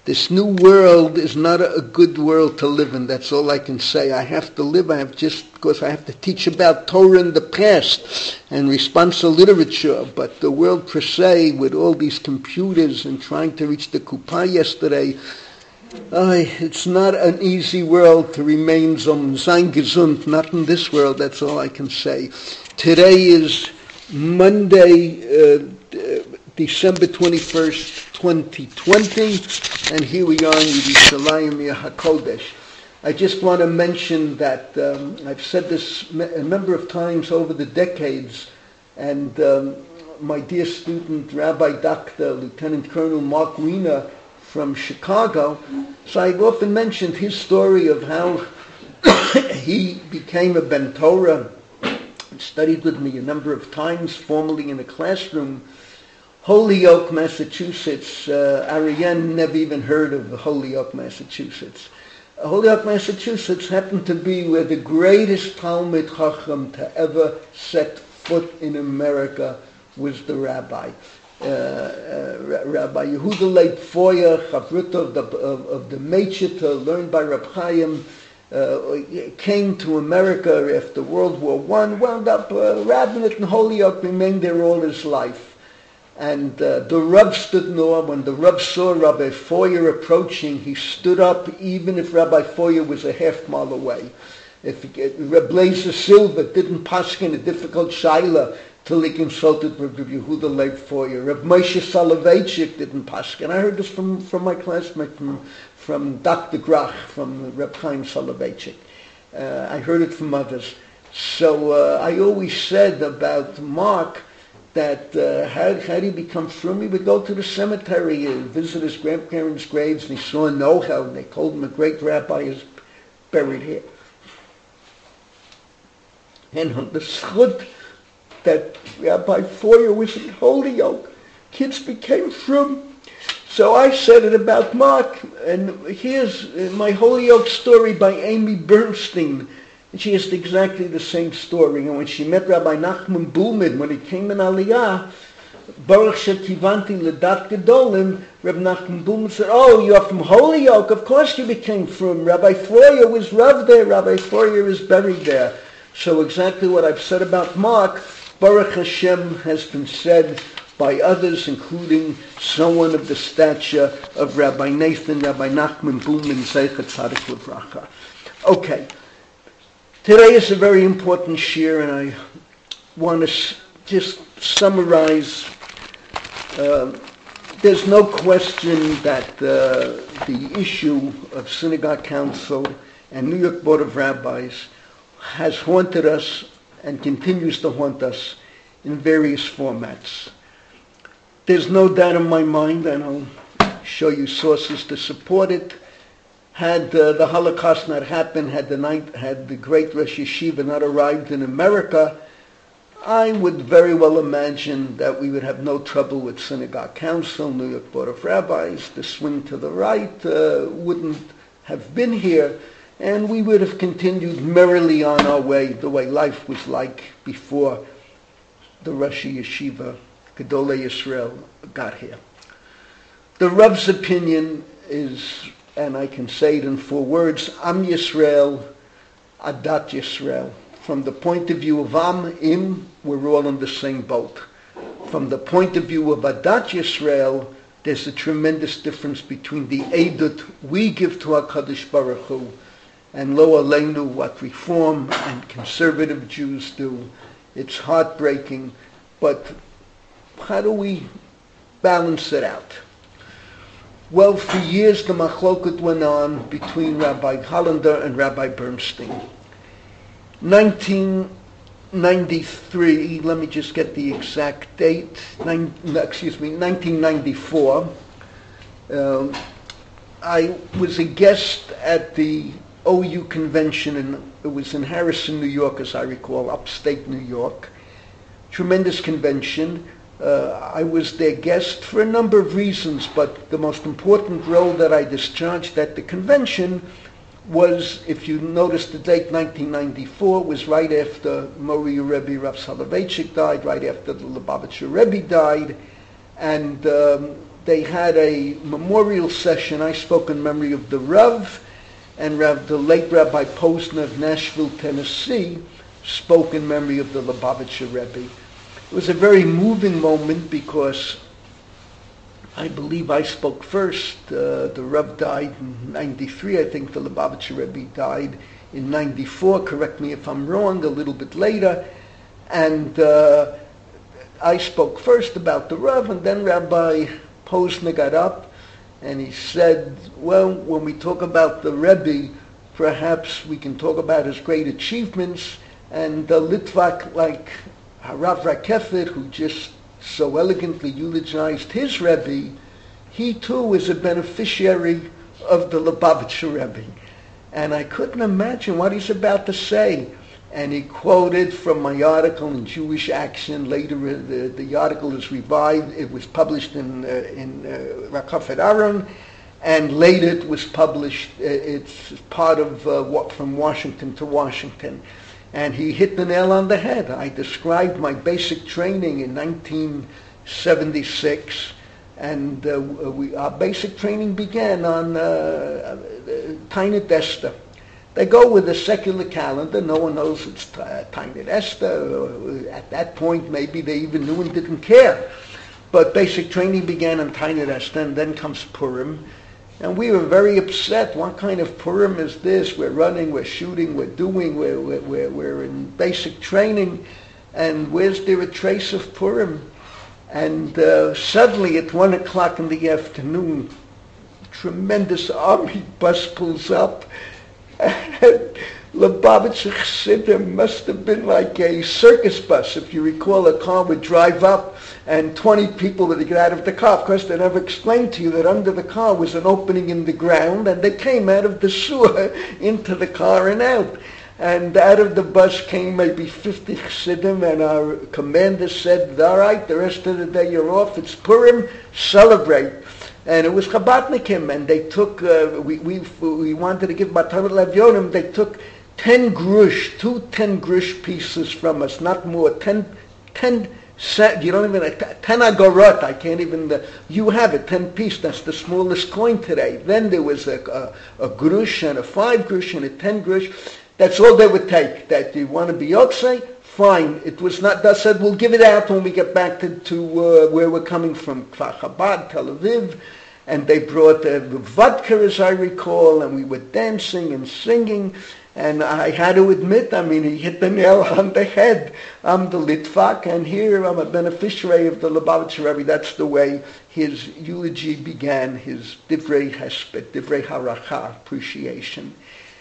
This new world is not a good world to live in. That's all I can say. I have to live. Because I have to teach about Torah in the past and responsive literature. But the world per se, with all these computers and trying to reach the Kuppah yesterday, it's not an easy world to remain sein gesund. Not in this world. That's all I can say. Today is Monday, December 21st, 2020, and here we are in Yerushalayim HaKodesh. I just want to mention that I've said this a number of times over the decades, and my dear student, Rabbi Dr. Lieutenant Colonel Mark Wiener from Chicago, so I've often mentioned his story of how he became a Ben Torah, studied with me a number of times, formally in a classroom. Holyoke, Massachusetts. Ariane never even heard of Holyoke, Massachusetts. Holyoke, Massachusetts happened to be where the greatest Talmid Chacham to ever set foot in America was the rabbi. Rabbi Yehuda Leib Foyer, Chavrut of the Mechita, learned by Reb Chaim, came to America after World War I, wound up rabbinate in Holyoke, remained there all his life. And the Rav stood in awe. When the Rav saw Rabbi Foyer approaching, he stood up even if Rabbi Foyer was a half mile away. If Reb Blazer Silver didn't paskin a difficult shaila till he consulted Reb Yehuda Leib Foyer. Reb Moshe Soloveitchik didn't paskin. I heard this from my classmate, from Dr. Grach, from Reb Chaim Soloveitchik. I heard it from others. So I always said about Mark that how did he become from? He would go to the cemetery and visit his grandparents' graves, and he saw a know-how, and they told him a great rabbi is buried here. And on the schut that Rabbi Foyer was in Holyoke, kids became from. So I said it about Mark, and here's my Holyoke story by Amy Bernstein. And she has exactly the same story. And when she met Rabbi Nachman Bulmid, when he came in Aliyah, Baruch Shekivanti Ledat Gedolim, Rabbi Nachman Bulmid said, "Oh, you're from Holyoke. Of course you became from. Rabbi Foyer was Rav there. Rabbi Foyer is buried there." So exactly what I've said about Mark, Baruch Hashem, has been said by others, including someone of the stature of Rabbi Nathan, Rabbi Nachman Bulmid, Zeichat Tzadik Livracha. Okay. Today is a very important shir, and I want to just summarize. There's no question that the issue of Synagogue Council and New York Board of Rabbis has haunted us and continues to haunt us in various formats. There's no doubt in my mind, and I'll show you sources to support it. Had the Holocaust not happened, had the great Rosh Yeshiva not arrived in America, I would very well imagine that we would have no trouble with Synagogue Council, New York Board of Rabbis. The swing to the right wouldn't have been here, and we would have continued merrily on our way, the way life was like before the Rosh Yeshiva, Gedolei Yisrael, got here. The Rav's opinion is, and I can say it in 4 words, Am Yisrael, Adat Yisrael. From the point of view of Im, we're all on the same boat. From the point of view of Adat Yisrael, there's a tremendous difference between the Eidut we give to HaKadosh Baruch Hu and Lo Aleinu, what Reform and conservative Jews do. It's heartbreaking, but how do we balance it out? Well, for years the machloket went on between Rabbi Hollander and Rabbi Bernstein. 1993, let me just get the exact date, 1994, I was a guest at the OU convention, and it was in Harrison, New York, as I recall, upstate New York. Tremendous convention. I was their guest for a number of reasons, but the most important role that I discharged at the convention was, if you notice the date, 1994, was right after Mori Rebbe Rav Soloveitchik died, right after the Lubavitcher Rebbe died, and they had a memorial session. I spoke in memory of the Rav, and the late Rabbi Posner of Nashville, Tennessee, spoke in memory of the Lubavitcher Rebbe. It was a very moving moment because I believe I spoke first. The Rav died in 93. I think the Lubavitcher Rebbe died in 94. Correct me if I'm wrong, a little bit later. And I spoke first about the Rav, and then Rabbi Posner got up and he said, well, when we talk about the Rebbe, perhaps we can talk about his great achievements, and the Litvak like Harav Rakefet, who just so elegantly eulogized his Rebbe, he too is a beneficiary of the Lubavitcher Rebbe. And I couldn't imagine what he's about to say. And he quoted from my article in Jewish Action. Later, the article is revived. It was published in Rakafet Aaron, and later it was published. It's part of what From Washington to Washington. And he hit the nail on the head. I described my basic training in 1976, and our basic training began on Tainit Esther. They go with a secular calendar. No one knows it's Tainit Esther. At that point, maybe they even knew and didn't care. But basic training began on Tainit Esther, and then comes Purim. And we were very upset. What kind of Purim is this? We're running, we're shooting, we're doing, we're in basic training. And where's there a trace of Purim? And suddenly at 1 o'clock in the afternoon, tremendous army bus pulls up. And Lubavitcher Chassidim must have been like a circus bus. If you recall, a car would drive up and 20 people would get out of the car. Of course, they never explained to you that under the car was an opening in the ground, and they came out of the sewer into the car and out. And out of the bus came maybe 50 Chassidim, and our commander said, all right, the rest of the day you're off. It's Purim, celebrate. And it was Chabadnikim, and they took, we wanted to give Matanot Levyonim, they took 10 grush, 2 10 grush pieces from us, not more, 10 you don't even, 10 agorot, I can't even, you have it, 10 piece, that's the smallest coin today. Then there was a grush and a 5 grush and a 10 grush. That's all they would take. That you want to be Yotzei? Fine. It was not, they said, we'll give it out when we get back to where we're coming from, Kfar Chabad, Tel Aviv. And they brought the vodka, as I recall, and we were dancing and singing. And I had to admit, I mean, he hit the nail on the head. I'm the Litvak, and here I'm a beneficiary of the Lubavitcher Rebbe. That's the way his eulogy began, his divrei hesped, divrei haracha, appreciation.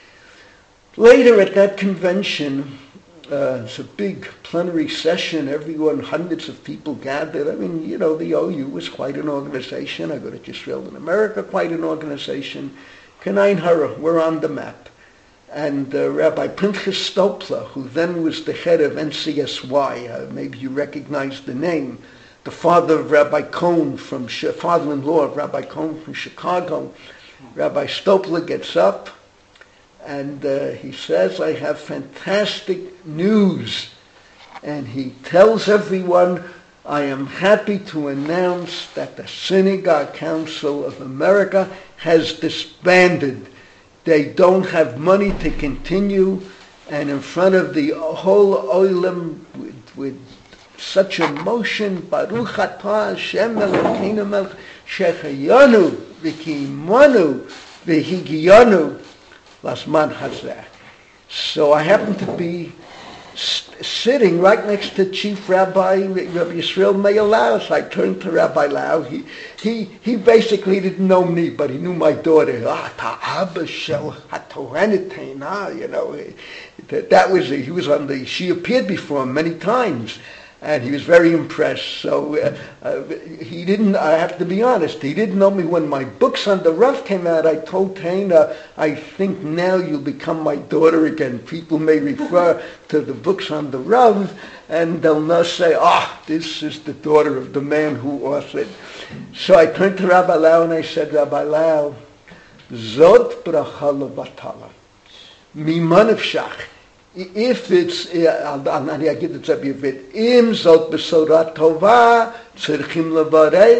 Later at that convention, it's a big plenary session. Everyone, hundreds of people gathered. I mean, you know, the OU was quite an organization. I go to Israel in America, quite an organization. Kanain Hara, we're on the map. And Rabbi Pinchas Stopler, who then was the head of NCSY, maybe you recognize the name, the father of Rabbi Cohn, father-in-law of Rabbi Cohn from Chicago. Rabbi Stopler gets up, and he says, I have fantastic news. And he tells everyone, I am happy to announce that the Synagogue Council of America has disbanded. They don't have money to continue. And in front of the whole Olam, with such emotion, Baruch atah Hashem Elokeinu melech shechayanu v'kimanu v'higiyanu. Lasman Hazeh. So I happened to be sitting right next to Chief Rabbi Yisrael Meir Lau. So I turned to Rabbi Lau. He basically didn't know me, but he knew my daughter. Ta'aba shel hatorenetain. You know, that was he was on the. She appeared before him many times. And he was very impressed. So he didn't, I have to be honest, he didn't know me when my books on the Rav came out. I told Taina, I think now you'll become my daughter again. People may refer to the books on the Rav, and they'll not say, this is the daughter of the man who authored. So I turned to Rabbi Lau and I said, Rabbi Lau, Zot bracha levatala, miman nefshach. If it's, אני אגיד את זה בעברית, אם זאת בשורה טובה, צריכים לברך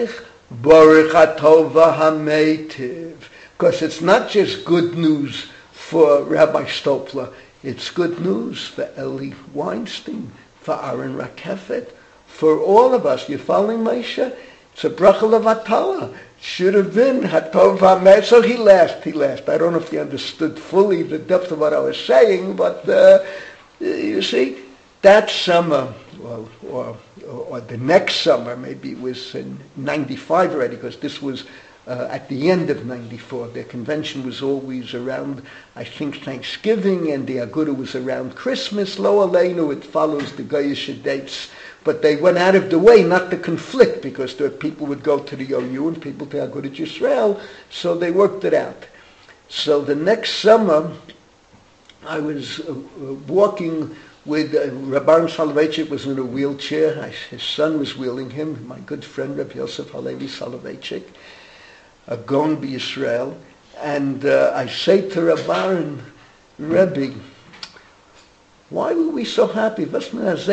Baruch Atova HaMeitiv. Because it's not just good news for Rabbi Stopler, it's good news for Eli Weinstein, for Aaron Rakefet, for all of us. You're following Moshe? It's a bracha levatala. Should have been Hatov HaMeitiv. So he laughed. I don't know if he understood fully the depth of what I was saying, but you see, that summer, or the next summer, maybe it was in 95 already, because this was at the end of 94. Their convention was always around, I think, Thanksgiving, and the Aguda was around Christmas. Lo Aleinu, it follows the Goyish dates. But they went out of the way not to conflict, because the people would go to the OU and people to Agudat Yisrael, so they worked it out. So the next summer, I was walking with Rabbi Soloveitchik was in a wheelchair. His son was wheeling him, my good friend Rabbi Yosef Halevi Soloveitchik, Gon B'Yisrael. And I say to Rabbi Rebbe, why were we so happy? We were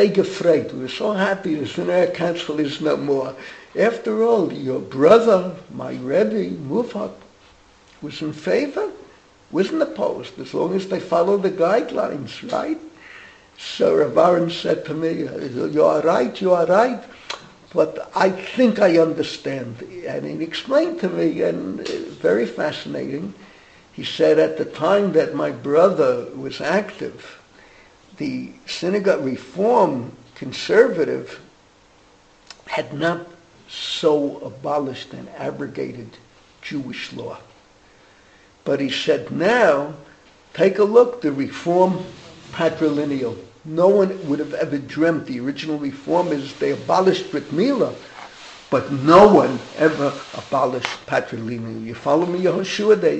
so happy the Sinai Council is no more. After all, your brother, my Rebbe, Mufak, was in favor, wasn't opposed, as long as they follow the guidelines, right? So Rav Aaron said to me, you are right, but I think I understand. And he explained to me, and very fascinating, he said at the time that my brother was active, the synagogue reform conservative had not so abolished and abrogated Jewish law. But he said now, take a look, the reform patrilineal. No one would have ever dreamt. The original reform is they abolished Brit Milah, but no one ever abolished patrilineal. You follow me, Yehoshua?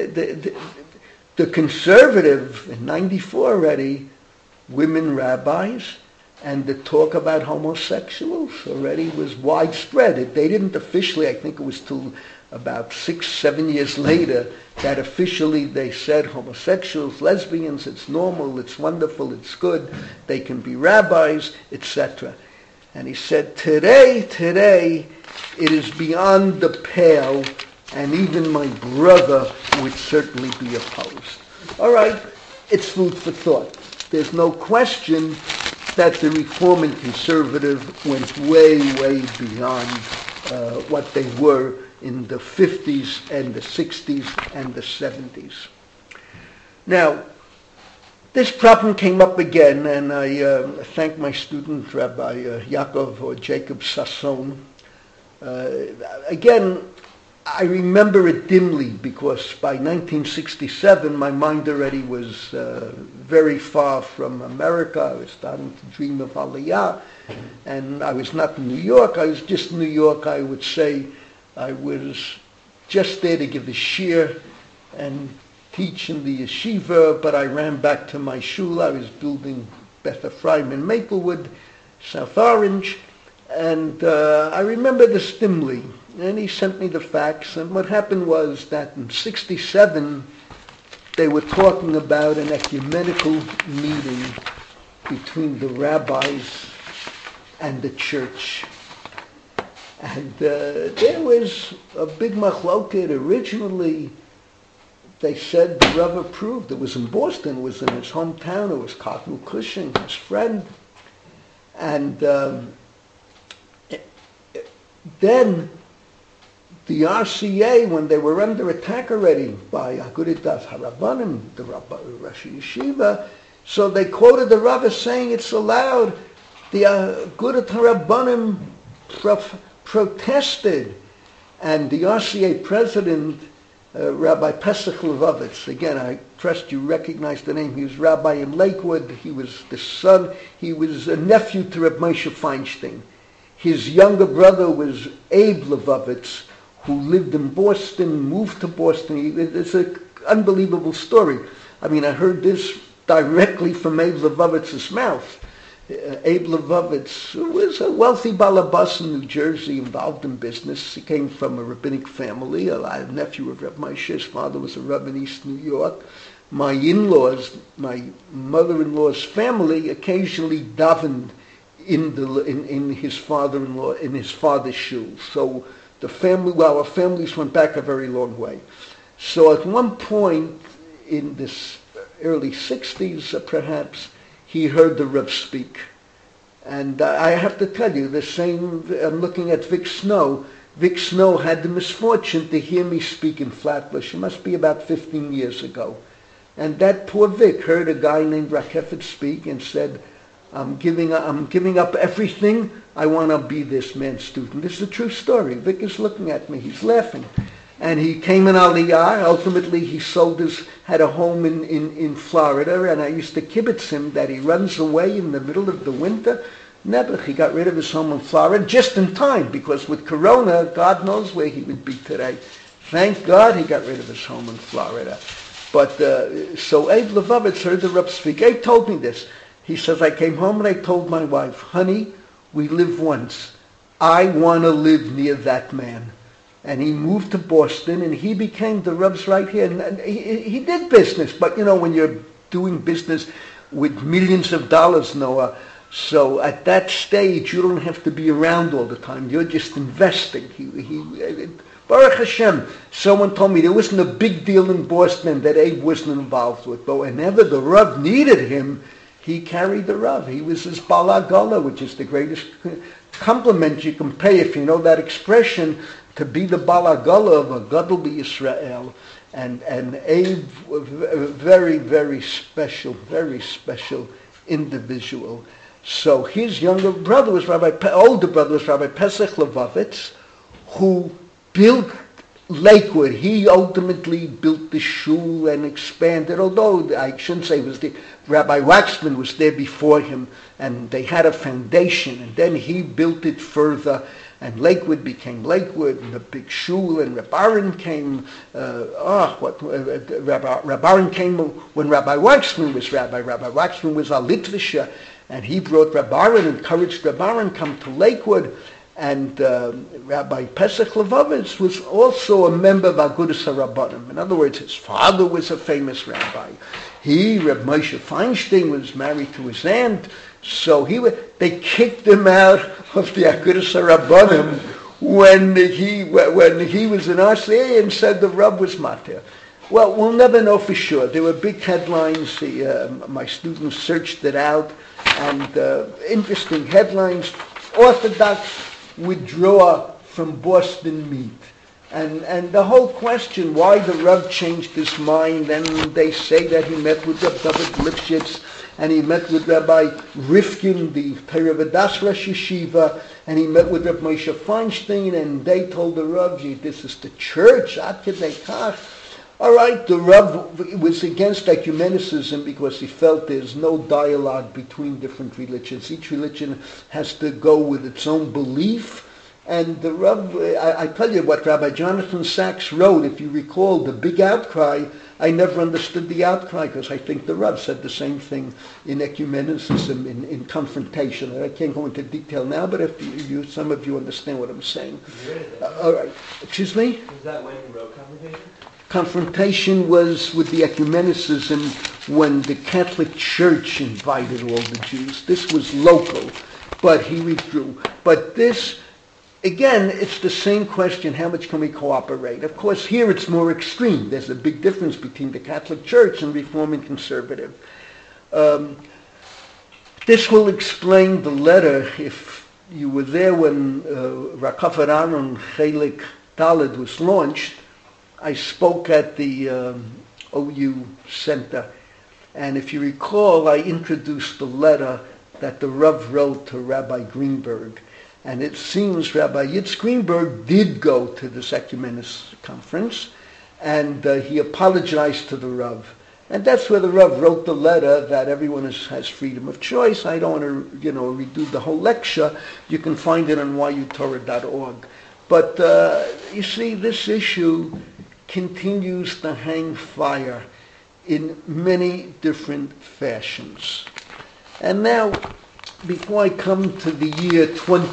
The conservative, in 94 already, women rabbis, and the talk about homosexuals already was widespread. They didn't officially, I think it was till about 6-7 years later, that officially they said homosexuals, lesbians, it's normal, it's wonderful, it's good, they can be rabbis, etc. And he said, today, it is beyond the pale, and even my brother would certainly be opposed. All right, it's food for thought. There's no question that the Reform and Conservative went way, way beyond what they were in the 50s and the 60s and the 70s. Now, this problem came up again, and I thank my student, Rabbi Yaakov or Jacob Sasson. Again, I remember it dimly because by 1967 my mind already was very far from America. I was starting to dream of Aliyah, and I was not in New York. I was just in New York. I would say I was just there to give a shiur and teach in the yeshiva, but I ran back to my shul. I was building Beth Ephraim in Maplewood, South Orange, and I remember this dimly. And he sent me the facts, and what happened was that in 1967 they were talking about an ecumenical meeting between the rabbis and the church. And there was a big machloket. Originally, they said the Rav approved. It was in Boston. It was in his hometown. It was Cotton Cushing, his friend. And then the RCA, when they were under attack already by Agudat Harabanim, the Rosh Yeshiva, so they quoted the Rav as saying it's allowed. The Agudat Harabanim protested, and the RCA president, Rabbi Pesach Levovitz, again, I trust you recognize the name. He was rabbi in Lakewood. He was the son. He was a nephew to Reb Moshe Feinstein. His younger brother was Abe Levovitz, who lived in Boston, moved to Boston. It's an unbelievable story. I mean, I heard this directly from Abe Levovitz's mouth. Abe Levovitz was a wealthy balabas in New Jersey, involved in business. He came from a rabbinic family, a nephew of Reb Moshe. His father was a rabbi in East New York. My in-laws, my mother-in-law's family, occasionally davened in his father-in-law, in his father's shul. So our families went back a very long way. So at one point in this early 60s, perhaps, he heard the Rebbe speak. And I have to tell you, I'm looking at Vic Snow. Vic Snow had the misfortune to hear me speak in Flatbush. It must be about 15 years ago. And that poor Vic heard a guy named Rakefet speak and said, I'm giving up everything. I want to be this man's student. This is a true story. Vic is looking at me. He's laughing. And he came in Aliyah. Ultimately, he had a home in Florida. And I used to kibitz him that he runs away in the middle of the winter. Never. He got rid of his home in Florida just in time, because with Corona, God knows where he would be today. Thank God he got rid of his home in Florida. But so Abe Levovitz heard the Rebbe speak. Abe told me this. He says, I came home and I told my wife, honey, we live once. I want to live near that man. And he moved to Boston and he became the Rebbe's right hand. And he did business. But, when you're doing business with millions of dollars, Noah, so at that stage, you don't have to be around all the time. You're just investing. Baruch Hashem, someone told me there wasn't a big deal in Boston that Abe wasn't involved with. But whenever the Rav needed him, he carried the Rav. He was his Balagala, which is the greatest compliment you can pay, if you know that expression, to be the Balagala of a Gadol B'Yisrael. And Abe, a very, very special individual. So his older brother was Rabbi Pesach Levovitz, who built Lakewood. He ultimately built the shul and expanded, although I shouldn't say it was Rabbi Waxman was there before him, and they had a foundation, and then he built it further, and Lakewood became Lakewood, and the big shul, and Reb Aaron came, Reb Aaron came when Rabbi Waxman was rabbi. Rabbi Waxman was a Litvisha, and he brought Reb Aaron, encouraged Reb Aaron come to Lakewood. And Rabbi Pesach Levovitz was also a member of Agudas HaRabbanim. In other words, his father was a famous rabbi. Reb Moshe Feinstein, was married to his aunt. So they kicked him out of the Agudas HaRabbanim when he was in RCA and said the Rab was matir. Well, we'll never know for sure. There were big headlines. My students searched it out, and interesting headlines. Orthodox withdraw from Boston meet. And the whole question, why the Rav changed his mind, and they say that he met with Rabbi David Lipschitz, and he met with Rabbi Rifkin, the Torah Vodaas Rosh Yeshiva, and he met with Rabbi Moshe Feinstein, and they told the Rav, this is the church, Ad Kedei Kach. All right, the Rav was against ecumenicism because he felt there's no dialogue between different religions. Each religion has to go with its own belief. And the Rav, I tell you what Rabbi Jonathan Sachs wrote, if you recall, the big outcry. I never understood the outcry because I think the Rav said the same thing in ecumenicism, in confrontation. I can't go into detail now, but if some of you understand what I'm saying. All right. Excuse me? Was that when you wrote Confrontation? Confrontation was with the ecumenicism when the Catholic Church invited all the Jews. This was local, but he withdrew. But this, again, it's the same question, how much can we cooperate? Of course, here it's more extreme. There's a big difference between the Catholic Church and Reform and Conservative. This will explain the letter, if you were there when Rakaf Aron Chelik Talad was launched. I spoke at the OU Center, and if you recall, I introduced the letter that the Rav wrote to Rabbi Greenberg. And it seems Rabbi Yitz Greenberg did go to this ecumenist conference, and he apologized to the Rav. And that's where the Rav wrote the letter that everyone has freedom of choice. I don't want to, redo the whole lecture. You can find it on yutorah.org. But you see, this issue continues to hang fire in many different fashions. And now, before I come to the year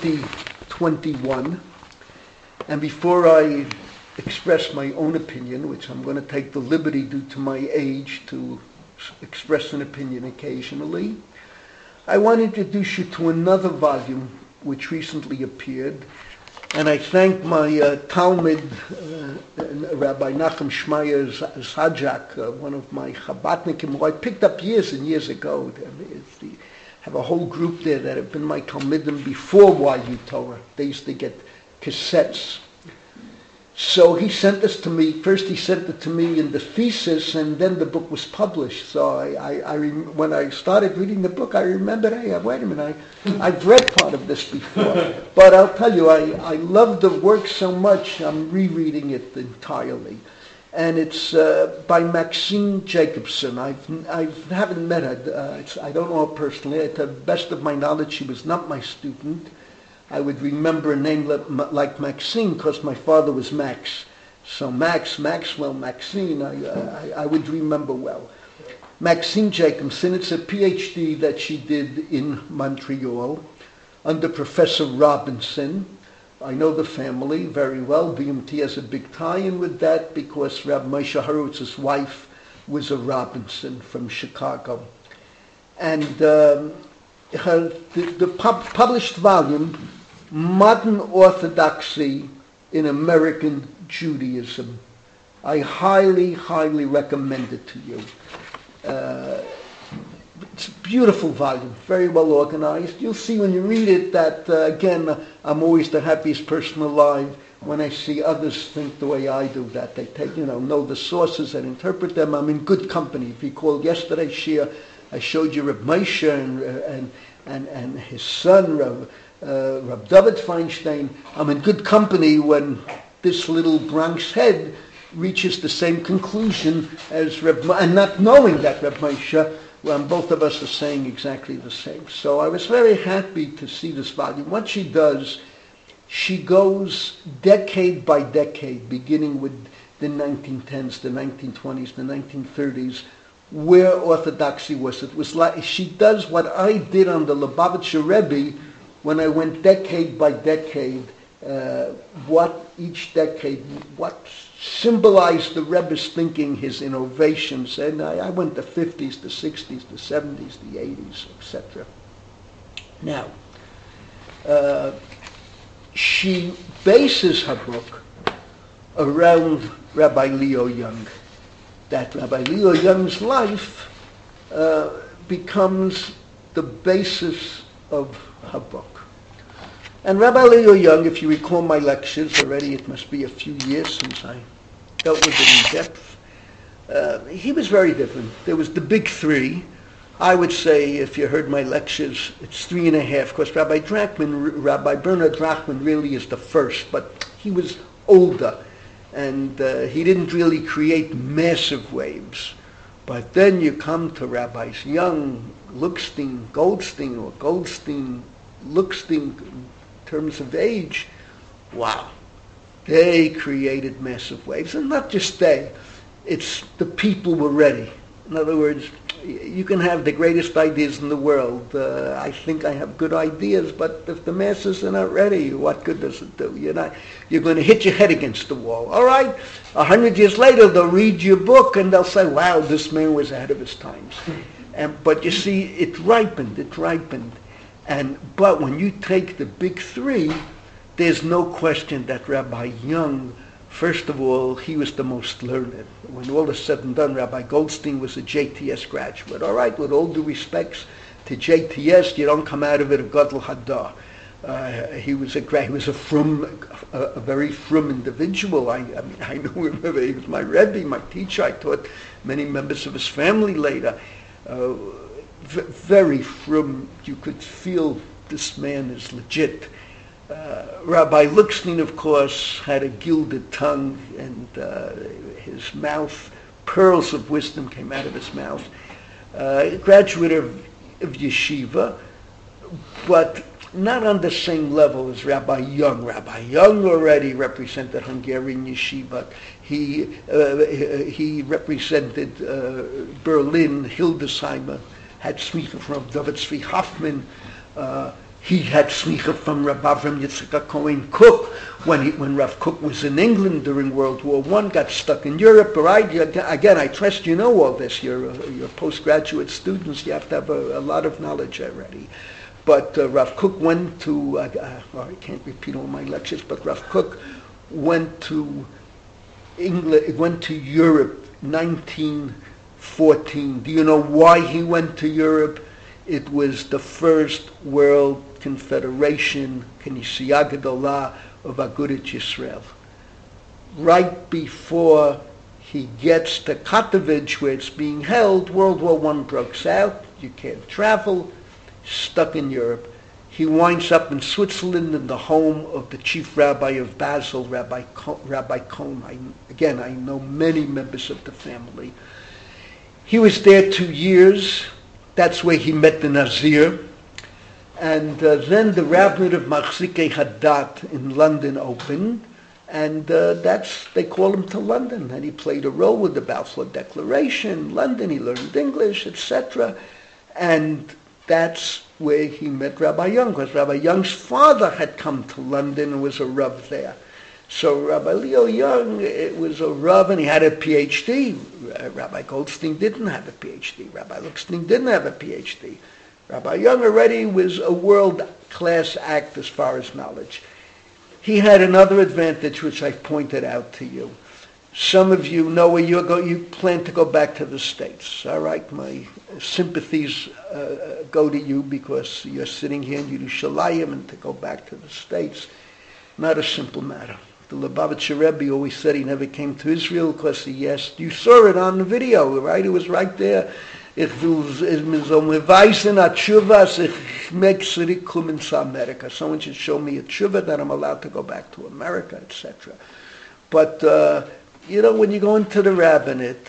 2021, and before I express my own opinion, which I'm going to take the liberty due to my age to express an opinion occasionally, I want to introduce you to another volume which recently appeared. And I thank my Talmud, Rabbi Nachum Shmaya Sajak, one of my Chabadnikim, who I picked up years and years ago. I have a whole group there that have been my Talmudim before YU Torah. They used to get cassettes. So he sent this to me. First he sent it to me in the thesis, and then the book was published. So when I started reading the book, I remembered, hey, wait a minute, I've read part of this before. But I'll tell you, I love the work so much, I'm rereading it entirely. And it's by Maxine Jacobson. I haven't met her. I don't know her personally. To the best of my knowledge, she was not my student. I would remember a name like Maxine because my father was Max. So Maxwell, Maxine, I would remember well. Maxine Jacobson, it's a PhD that she did in Montreal under Professor Robinson. I know the family very well. BMT has a big tie-in with that because Rabbi Moshe Horowitz's wife was a Robinson from Chicago. And the published volume, Modern Orthodoxy in American Judaism. I highly, highly recommend it to you. It's a beautiful volume, very well organized. You'll see when you read it that, again, I'm always the happiest person alive when I see others think the way I do, that they take, know the sources and interpret them. I'm in good company. If you recall yesterday's shir, I showed you Reb Moshe and his son, Reb David Feinstein. I'm in good company when this little Bronx head reaches the same conclusion as Reb Moshe, and not knowing that Reb Moshe, when both of us are saying exactly the same. So I was very happy to see this volume. What she does, she goes decade by decade, beginning with the 1910s, the 1920s, the 1930s, where Orthodoxy was. It was like she does what I did on the Lubavitcher Rebbe when I went decade by decade, what each decade, what symbolized the Rebbe's thinking, his innovations. And I went the 50s, the 60s, the 70s, the 80s, etc. Now, she bases her book around Rabbi Leo Young. That Rabbi Leo Young's life becomes the basis of her book. And Rabbi Leo Young, if you recall my lectures already, it must be a few years since I dealt with it in depth, he was very different. There was the big three. I would say, if you heard my lectures, it's 3.5. Of course, Rabbi Bernard Drachman really is the first, but he was older, and he didn't really create massive waves. But then you come to Rabbis Young, Goldstein, in terms of age, wow. They created massive waves. And not just they, it's the people were ready. In other words, you can have the greatest ideas in the world. I think I have good ideas, but if the masses are not ready, what good does it do? You're going to hit your head against the wall. All right, 100 years later, they'll read your book and they'll say, wow, this man was ahead of his times. But you see, it ripened. But when you take the big three, there's no question that Rabbi Young, first of all, he was the most learned. When all is said and done, Rabbi Goldstein was a JTS graduate. All right, with all due respects to JTS, you don't come out of it a Gadol Hadar. He was a very frum individual. I knew him. He was my Rebbe, my teacher. I taught many members of his family later. Very frum. You could feel this man is legit. Rabbi Lickstein, of course, had a gilded tongue, and his mouth, pearls of wisdom came out of his mouth. Graduate of yeshiva, but not on the same level as Rabbi Young. Rabbi Young already represented Hungarian yeshiva. He represented Berlin, Hildesheimer, had smicha from David Tzvi Hoffman. He had smicha from Rav Avram Yitzchak Cohen Cook when Rav Cook was in England during World War I, got stuck in Europe. Right? Again, I trust you know all this. You're postgraduate students. You have to have a lot of knowledge already. But Rav Kook went to, I can't repeat all my lectures, but Rav Kook went to England, went to Europe 1914. Do you know why he went to Europe? It was the first World Confederation, Knesset Gedolah of Agudat Yisrael. Right before he gets to Katowice, where it's being held, World War I breaks out. You can't travel, stuck in Europe. He winds up in Switzerland in the home of the chief rabbi of Basel, Rabbi Cohn. I know many members of the family. He was there 2 years. That's where he met the Nazir. And then the rabbinate of Machzikei Hadat in London opened. And they called him to London. And he played a role with the Balfour Declaration. London, he learned English, etc. And that's where he met Rabbi Young, because Rabbi Young's father had come to London and was a Rav there. So Rabbi Leo Young was a Rav, and he had a PhD. Rabbi Goldstein didn't have a PhD. Rabbi Lichtenstein didn't have a PhD. Rabbi Young already was a world-class act as far as knowledge. He had another advantage, which I pointed out to you. Some of you know where you plan to go back to the States. All right, my sympathies go to you because you're sitting here in Yerushalayim, and to go back to the States, not a simple matter. The Lubavitcher Rebbe always said he never came to Israel because he asked. You saw it on the video, right? It was right there. Ich will mir so beweisen a tshuva, ich make zurückkommen to America. Someone should show me a tshuva that I'm allowed to go back to America, etc. But when you go into the rabbinate,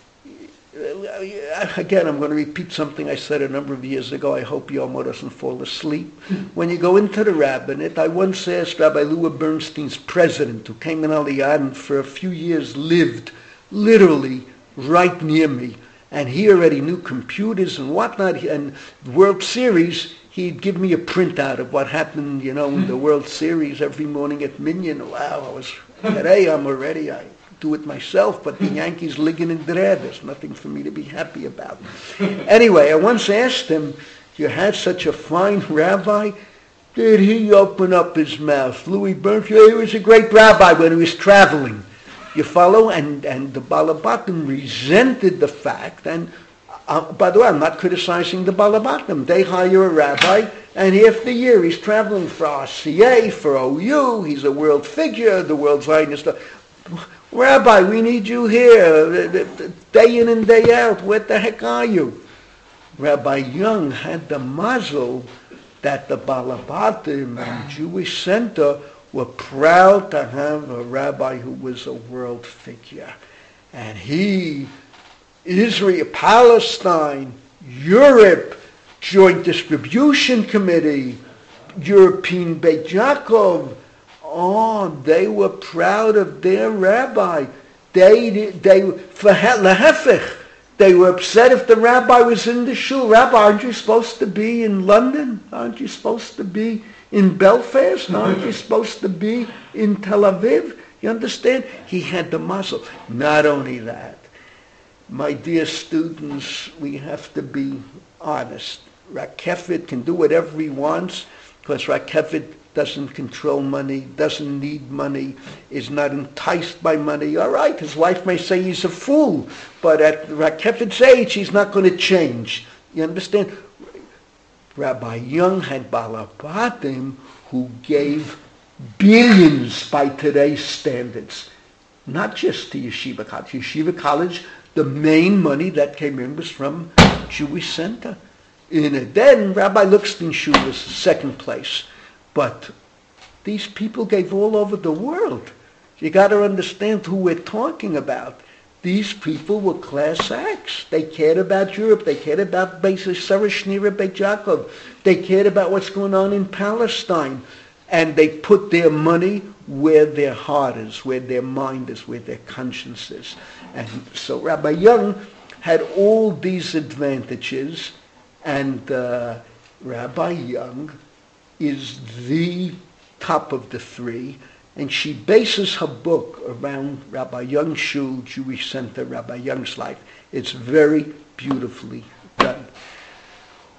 again, I'm going to repeat something I said a number of years ago. I hope Yomo doesn't fall asleep. When you go into the rabbinate, I once asked Rabbi Lewa Bernstein's president, who came in Aliyah and for a few years lived literally right near me, and he already knew computers and whatnot, and World Series, he'd give me a printout of what happened, in the World Series every morning at Minyan. Wow, I'm already, I do it myself, but the Yankees ligging in dread. There's nothing for me to be happy about. Anyway, I once asked him, you had such a fine rabbi, did he open up his mouth? Louis Bernstein, he was a great rabbi when he was traveling. You follow? And the Balabatim resented the fact, and by the way, I'm not criticizing the Balabatim. They hire a rabbi, and half the year he's traveling for RCA, for OU, he's a world figure, the world's Zionist. Rabbi, we need you here, day in and day out. Where the heck are you? Rabbi Young had the mazel that the Balabatim and Jewish Center were proud to have a rabbi who was a world figure. And Israel, Palestine, Europe, Joint Distribution Committee, European Beit Yaakov, they were proud of their rabbi. They were upset if the rabbi was in the shul. Rabbi, aren't you supposed to be in London? Aren't you supposed to be in Belfast? Aren't you supposed to be in Tel Aviv? You understand? He had the muscle. Not only that, my dear students, we have to be honest. Rakefet can do whatever he wants because Rakefet doesn't control money, doesn't need money, is not enticed by money. All right, his wife may say he's a fool, but at Rakefet's age, he's not going to change. You understand? Rabbi Young had Balabatim who gave billions by today's standards, not just to Yeshiva College. Yeshiva College, the main money that came in was from Jewish Center. Then Rabbi Lichtenstein Shul was second place. But these people gave all over the world. You got to understand who we're talking about. These people were class acts. They cared about Europe. They cared about Beit Shnira, Beit Yaakov. They cared about what's going on in Palestine. And they put their money where their heart is, where their mind is, where their conscience is. And so Rabbi Young had all these advantages, and Rabbi Young is the top of the three, and she bases her book around Rabbi Young's Shul, Jewish Center, Rabbi Young's life. It's very beautifully done.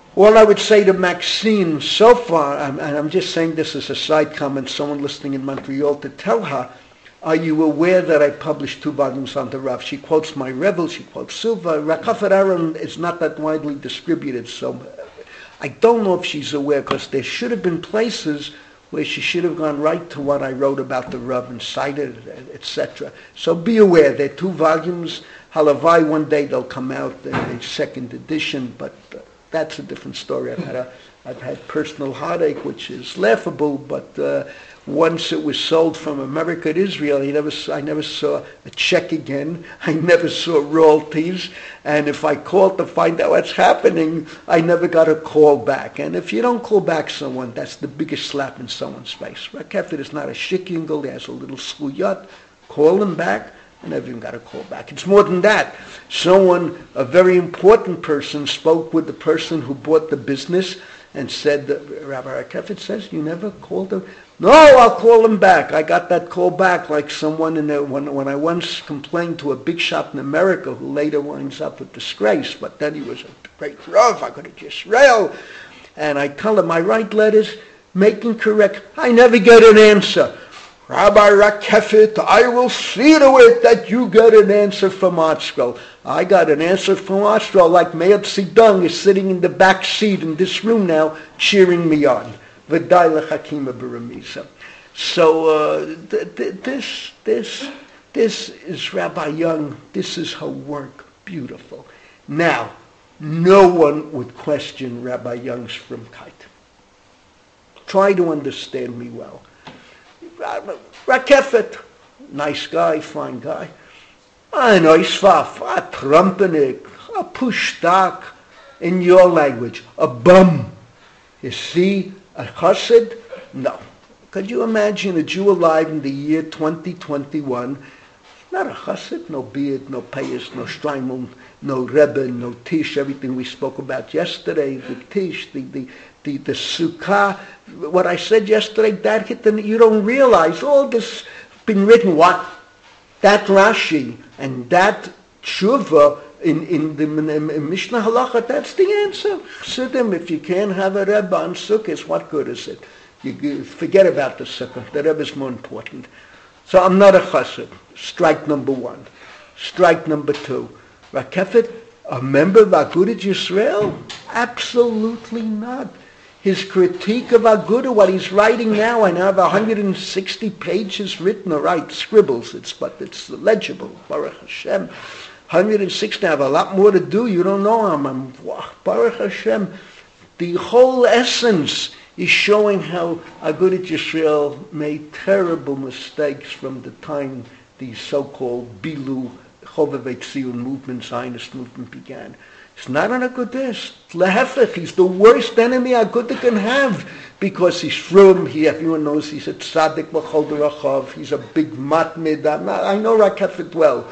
All I would say to Maxine so far, and I'm just saying this as a side comment, someone listening in Montreal, to tell her, are you aware that I published 2 volumes on the Rav? She quotes my Rebel, she quotes Silva. Rakafet Aaron is not that widely distributed, so I don't know if she's aware, because there should have been places where she should have gone right to what I wrote about the Rav and cited it, etc. So be aware, there are 2 volumes. Halavai, one day they'll come out in a second edition, but that's a different story. I've had personal heartache, which is laughable, but once it was sold from America to Israel, I never saw a check again. I never saw royalties. And if I called to find out what's happening, I never got a call back. And if you don't call back someone, that's the biggest slap in someone's face. Rakefet is not a shikingel. He has a little skuyat. Call him back. I never even got a call back. It's more than that. Someone, a very important person, spoke with the person who bought the business and said, Rabbi Rakefet says, you never called him? No, I'll call him back. I got that call back like someone when I once complained to a big shop in America who later winds up with disgrace, but then he was a great Rav, I could have just Israel. And I tell him, I write letters, making correct. I never get an answer. Rabbi Rakefet, I will see to it that you get an answer from Artstroll. I got an answer from Artstroll, like Meir Tzidong is sitting in the back seat in this room now, cheering me on. V'day lechakima b'remisa. So this is Rabbi Young. This is her work. Beautiful. Now, no one would question Rabbi Young's frumkeit. Try to understand me well. Rakefet, nice guy, fine guy. Ein Oisfaf, a trumpenik, a pushtak, in your language, a bum. You see, a chassid? No. Could you imagine a Jew alive in the year 2021? Not a chassid, no beard, no payas, no streimel, no rebbe, no tish, everything we spoke about yesterday, the tish, the sukkah, what I said yesterday, that hit the, you don't realize, all this been written, what? That Rashi and that tshuva in the Mishnah Halacha, that's the answer. Chassidim, if you can't have a Rebbe on Sukkot, what good is it? You forget about the Sukkah. The Rebbe is more important. So I'm not a Chassid. Strike number 1. Strike number 2. Rakefet, a member of Agudat Yisrael? Absolutely not. His critique of Agudah, what he's writing now, I now have 160 pages written, or right, scribbles, but it's legible, Baruch Hashem. 160, I have a lot more to do, you don't know, I'm Baruch Hashem. The whole essence is showing how Agudat Yisrael made terrible mistakes from the time the so-called Bilu, Chovevei Tzion movement, Zionist movement began. He's not an Agudist. Lehefech, he's the worst enemy Agudah can have because he's frum. Everyone knows he's a tzaddik b'chol derachov. He's a big matmid. I know Rakefet well,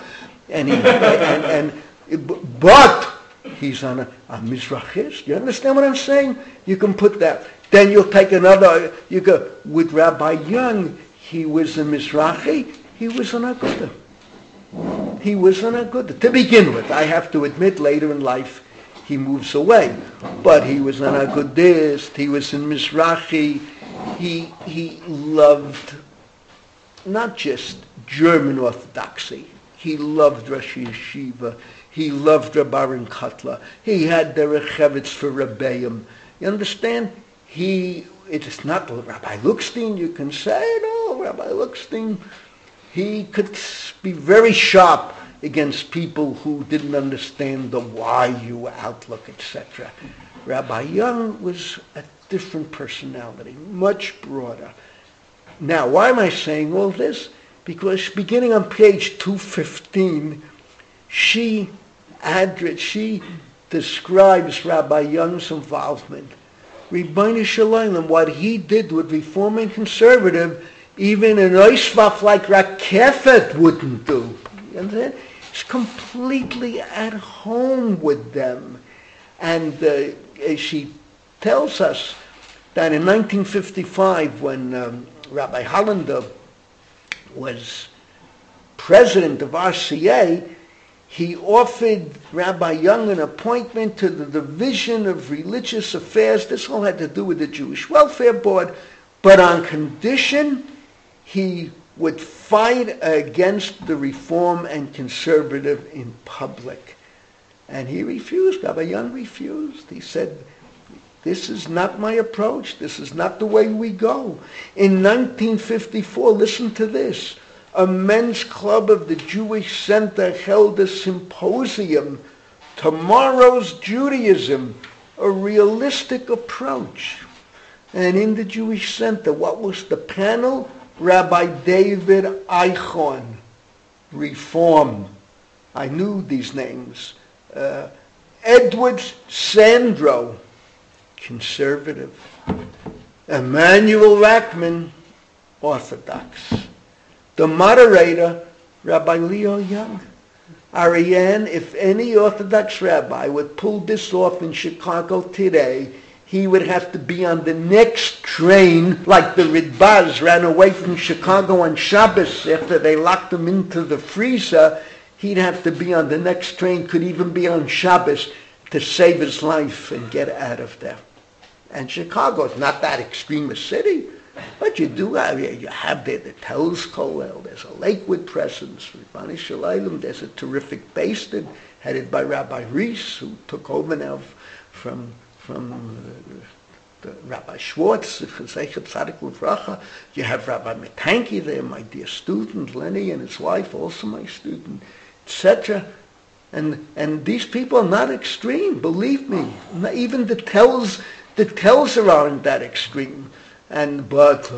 but he's a Mizrachist. You understand what I'm saying? You can put that. Then you'll take another. You go with Rabbi Young. He was a Mizrachi. He was an Agudah. He was an Agudah. To begin with, I have to admit, later in life, he moves away. But he was an Agudist. He was in Mizrachi. He loved not just German Orthodoxy. He loved Rosh Yeshiva. He loved Rabbarim Kotler. He had Derech Chevitz for Rebbeim. You understand? It is not Rabbi Lookstein. You can say, no, Rabbi Lookstein. He could be very sharp against people who didn't understand the why-you outlook, etc. Rabbi Young was a different personality, much broader. Now, why am I saying all this? Because beginning on page 215, she describes Rabbi Young's involvement. Rebbeinu Shalom, what he did with Reform and Conservative, even an oisvaf like Rakefet wouldn't do. You understand? He's completely at home with them. And she tells us that in 1955, when Rabbi Hollander was president of RCA, He offered Rabbi Young an appointment to the Division of Religious Affairs. This all had to do with the Jewish Welfare Board, but on condition he would fight against the Reform and Conservative in public. And he refused. Rabbi Young refused. He said, this is not my approach. This is not the way we go. In 1954, listen to this, a men's club of the Jewish Center held a symposium, Tomorrow's Judaism, a realistic approach. And in the Jewish Center, what was the panel? Rabbi David Eichhorn, Reform. I knew these names. Edward Sandro, Conservative. Emanuel Rackman, Orthodox. The moderator, Rabbi Leo Young. Ariane, if any Orthodox rabbi would pull this off in Chicago today, he would have to be on the next train, like the Ridbaz ran away from Chicago on Shabbos after they locked him into the freezer. He'd have to be on the next train, could even be on Shabbos, to save his life and get out of there. And Chicago is not that extreme a city, but you do have, you have there the Telz Kollel, there's a Lakewood presence, Ribbani Shalayim, there's a terrific base headed by Rabbi Reese, who took over now from the Rabbi Schwartz, Chazechet Tzadik L'Vracha. You have Rabbi Metanki there, my dear student, Lenny and his wife, also my student, etc. And these people are not extreme, believe me. Even the tells aren't that extreme. But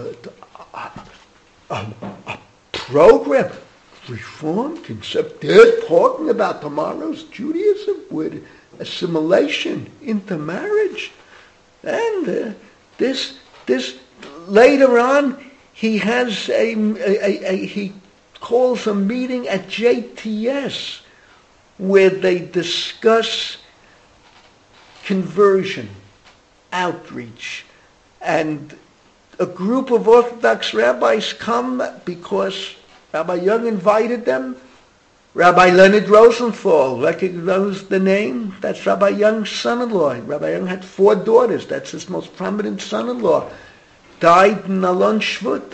a program, Reform, concept, they're talking about tomorrow's Judaism with assimilation into marriage. And this later on, he has he calls a meeting at JTS where they discuss conversion, outreach, and a group of Orthodox rabbis come because Rabbi Young invited them. Rabbi Leonard Rosenthal, recognize the name? That's Rabbi Young's son-in-law. Rabbi Young had 4 daughters. That's his most prominent son-in-law. Died in Alon Shvut.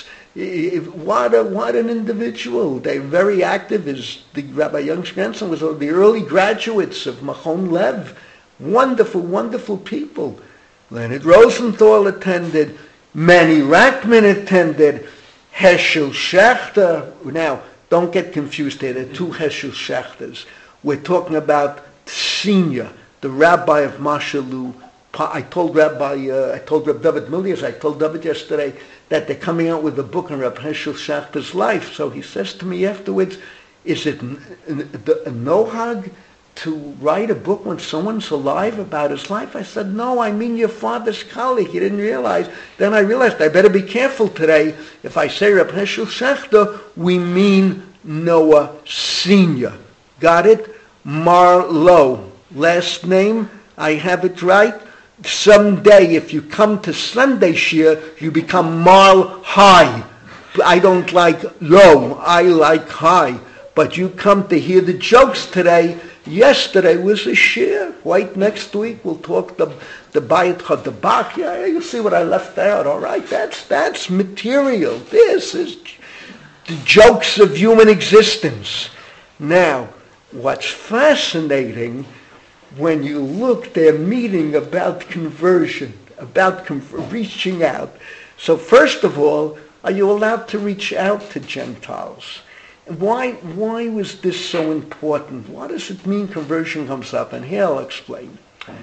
What an individual. They're very active. Rabbi Young's grandson was one of the early graduates of Machon Lev. Wonderful, wonderful people. Leonard Rosenthal attended. Manny Rackman attended. Heschel Schachter. Now, don't get confused here. There are 2 Heschel Schachters. We're talking about Senior, the rabbi of Mashalu. I told Reb David Milius, I told David yesterday that they're coming out with a book on Reb Heschel Schachter's life. So he says to me afterwards, is it a nohag to write a book when someone's alive about his life? I said, no, I mean your father's colleague. You didn't realize. Then I realized I better be careful today. If I say Reb Heschel Schachter, we mean Noah Senior. Got it? Marlowe. Last name, I have it right. Someday, if you come to Sunday Shir, you become Marl High. I don't like low, I like high. But you come to hear the jokes today. Yesterday was a shir. Wait, next week we'll talk the Bayit Chadabach. Yeah, you'll see what I left out. All right, that's material. This is the jokes of human existence. Now, what's fascinating, when you look, they're meeting about conversion, about reaching out. So first of all, are you allowed to reach out to Gentiles? Why was this so important? What does it mean conversion comes up? And here I'll explain.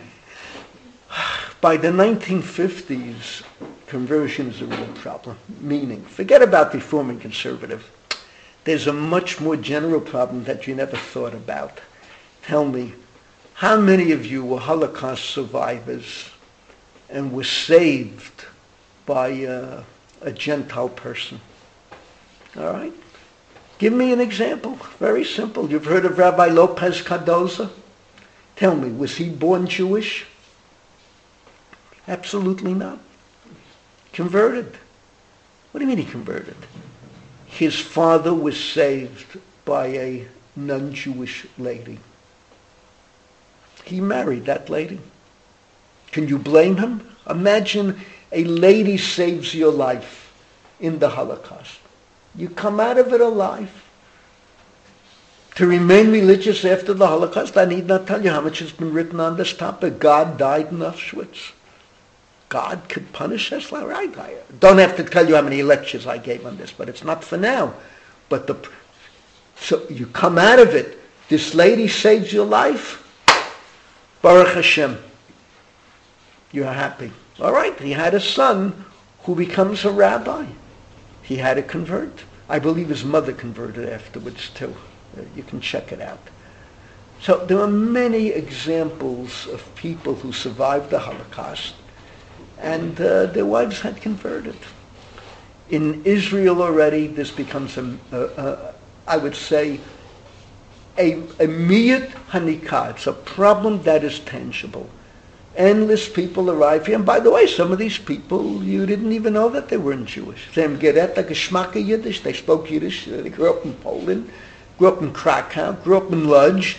By the 1950s, conversion is a real problem. Meaning, forget about Reform and Conservative. There's a much more general problem that you never thought about. Tell me, how many of you were Holocaust survivors and were saved by a Gentile person? All right? Give me an example. Very simple. You've heard of Rabbi Lopez Cardoza? Tell me, was he born Jewish? Absolutely not. Converted. What do you mean he converted? His father was saved by non-Jewish lady. He married that lady. Can you blame him? Imagine a lady saves your life in the Holocaust. You come out of it alive. To remain religious after the Holocaust, I need not tell you how much has been written on this topic. God died in Auschwitz. God could punish us, right? I don't have to tell you how many lectures I gave on this, but it's not for now. But so you come out of it. This lady saves your life. Baruch Hashem. You're happy. All right, he had a son who becomes a rabbi. He had to convert. I believe his mother converted afterwards too. You can check it out. So there are many examples of people who survived the Holocaust and their wives had converted. In Israel already, this becomes, I would say, a miyut hanikah. It's a problem that is tangible. Endless people arrive here. And by the way, some of these people, you didn't even know that they weren't Jewish. They Yiddish. They spoke Yiddish. They grew up in Poland, grew up in Krakow, grew up in Lodz.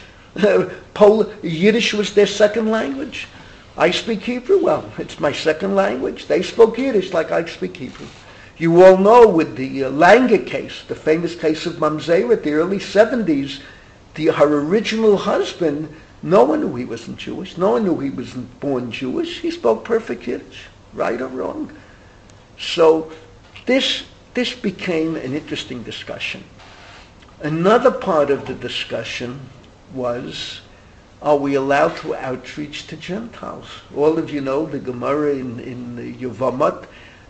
Yiddish was their second language. I speak Hebrew. Well, it's my second language. They spoke Yiddish like I speak Hebrew. You all know with the Langer case, the famous case of Mamzera, the early 70s, her original husband, no one knew he wasn't Jewish. No one knew he wasn't born Jewish. He spoke perfect Yiddish, right or wrong. So this became an interesting discussion. Another part of the discussion was, are we allowed to outreach to Gentiles? All of you know the Gemara in the Yevamot,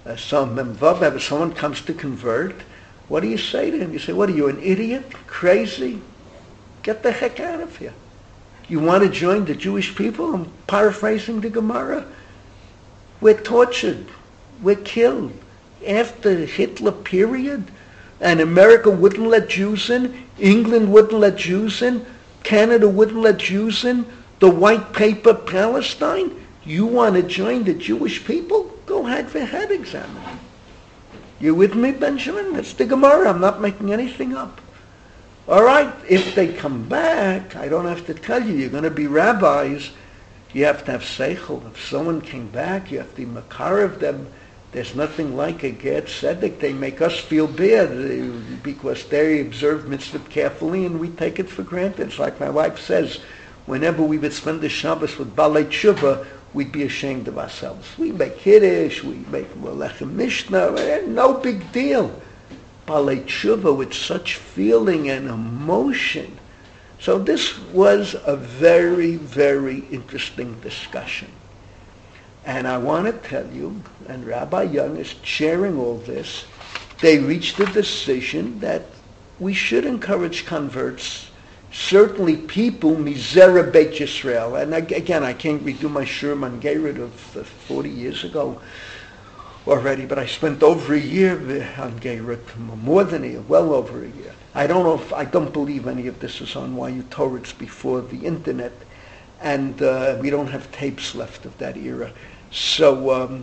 if someone comes to convert, what do you say to him? You say, what are you, an idiot? Crazy? Get the heck out of here. You want to join the Jewish people? I'm paraphrasing the Gemara. We're tortured. We're killed. After Hitler period, and America wouldn't let Jews in, England wouldn't let Jews in, Canada wouldn't let Jews in, the white paper Palestine, you want to join the Jewish people? Go head for head examine. You with me, Benjamin? That's the Gemara. I'm not making anything up. All right, if they come back, I don't have to tell you, you're going to be rabbis. You have to have seichel. If someone came back, you have to be makar of them. There's nothing like a Ger Tzedek. They make us feel bad because they observe mitzvah carefully and we take it for granted. It's like my wife says, whenever we would spend the Shabbos with Balei Tshuva, we'd be ashamed of ourselves. We make Kiddush, we make Lechem Mishnah, no big deal. Balei Tshuva with such feeling and emotion. So this was a very, very interesting discussion. And I want to tell you, and Rabbi Young is chairing all this, they reached a decision that we should encourage converts, certainly people, Mizera Beit Yisrael. And again, I can't redo my Shurim on Gerut of 40 years ago already, but I spent over a year on Gerut, more than a year, well over a year. I don't believe any of this is on YU Torah. It's before the internet, and we don't have tapes left of that era. So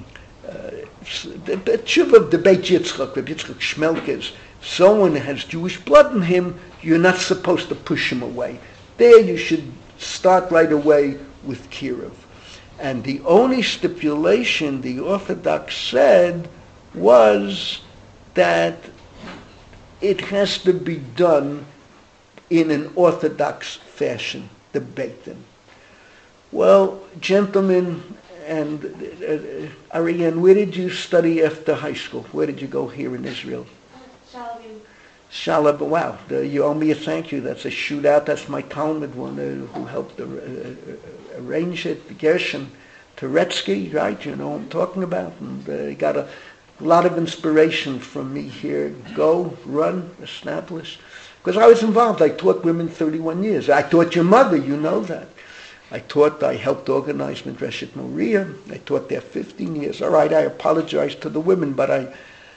the tshuva of the Beit Yitzchak, Rabbi Yitzchak Shmelkes, if someone has Jewish blood in him, you're not supposed to push him away. There you should start right away with Kiruv. And the only stipulation the Orthodox said was that it has to be done in an Orthodox fashion, the Beit Din. Well, gentlemen, and Ariane, where did you study after high school? Where did you go here in Israel? Shalab. Wow, you owe me a thank you. That's a shootout. That's my Talmud one who helped arrange it, Gershon Turetsky, right? You know what I'm talking about. And got a lot of inspiration from me here. Go, run, establish. Because I was involved. I taught women 31 years. I taught your mother, you know that. I helped organize Medreshet Moriah. I taught there 15 years. All right, I apologize to the women, but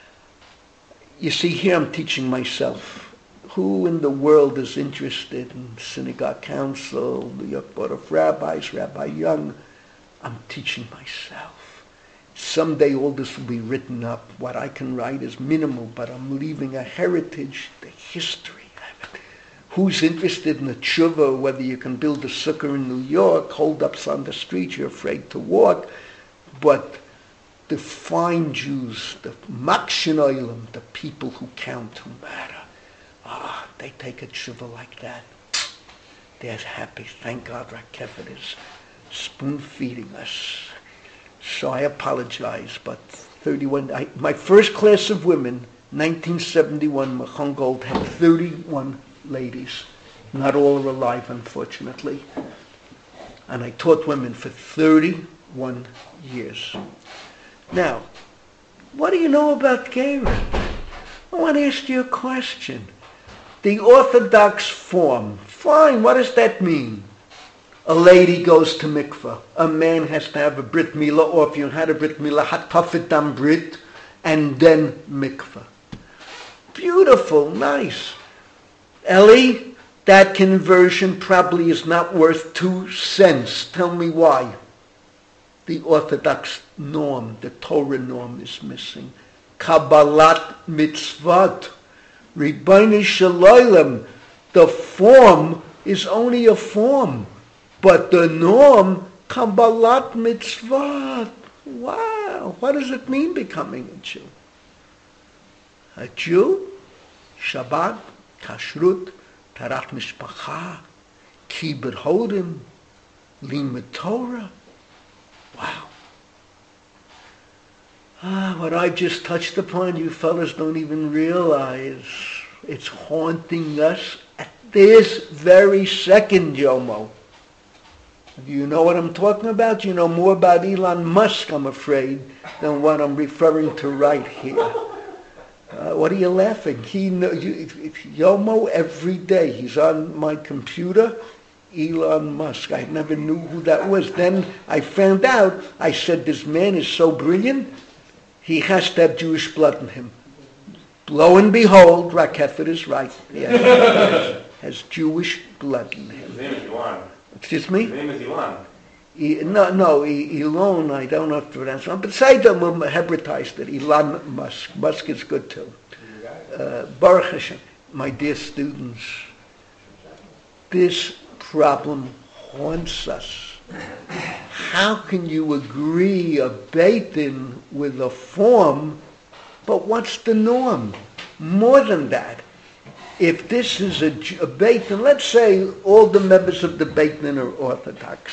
you see, here I'm teaching myself. Who in the world is interested in synagogue council, the York Board of Rabbis, Rabbi Young? I'm teaching myself. Someday all this will be written up. What I can write is minimal, but I'm leaving a heritage, the history of it. who's interested in a tshuva, whether you can build a sukkah in New York, hold-ups on the street, you're afraid to walk, but the fine Jews, the makshin oilam, the people who count, who matter, they take a tshuva like that. They're happy. Thank God Rakefet is spoon-feeding us. So I apologize, but 31, my first class of women, 1971, Machon Gold had 31 ladies. Not all are alive, unfortunately. And I taught women for 31 years. Now, what do you know about Geirah? I want to ask you a question. The Orthodox form, fine, what does that mean? A lady goes to mikveh. A man has to have a brit milah, or if you had a brit milah, hatafet dam brit, and then mikveh. Beautiful, nice. Ellie, that conversion probably is not worth 2 cents. Tell me why. The Orthodox norm, the Torah norm is missing. Kabbalat mitzvot. Ribbono shel olam. The form is only a form. But the norm, Kabbalat mitzvot. Wow. What does it mean becoming a Jew? A Jew, Shabbat, Kashrut, Tarat Mishpacha, Kibbut Hodim, Limud Torah. Wow. What I just touched upon, you fellas don't even realize. It's haunting us at this very second, Jomo. Do you know what I'm talking about? You know more about Elon Musk, I'm afraid, than what I'm referring to right here. What are you laughing? Yomo every day. He's on my computer. Elon Musk. I never knew who that was. Then I found out. I said, this man is so brilliant, he has to have Jewish blood in him. Lo and behold, Rakefet is right. He has Jewish blood in him. His name is Elon. Excuse me? His name is Elon. Elon, I don't know if to pronounce it. But say them Hebratized it. Elon Musk. Musk is good too. Baruch Hashem. My dear students, this problem haunts us. How can you agree a beit-din with a form, but what's the norm? More than that, if this is a beit-din, let's say all the members of the beit-din are Orthodox,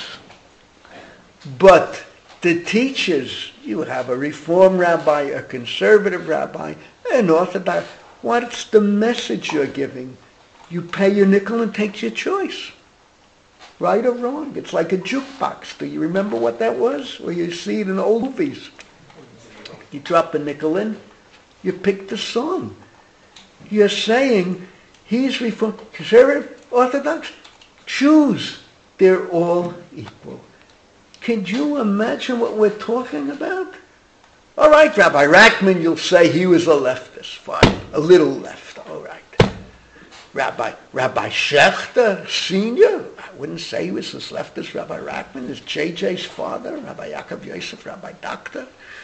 but the teachers, you have a Reform rabbi, a conservative rabbi, an Orthodox, what's the message you're giving? You pay your nickel and take your choice. Right or wrong? It's like a jukebox. Do you remember what that was? Or you see it in old movies. You drop a nickel in, you pick the song. You're saying, he's Reform, conservative, Orthodox, choose. They're all equal. Can you imagine what we're talking about? All right, Rabbi Rackman, you'll say he was a leftist. Fine, a little left, all right. Rabbi Shechter, senior, I wouldn't say he was this leftist. Rabbi Rackman is JJ's father, Rabbi Yaakov Yosef, Rabbi Doctor,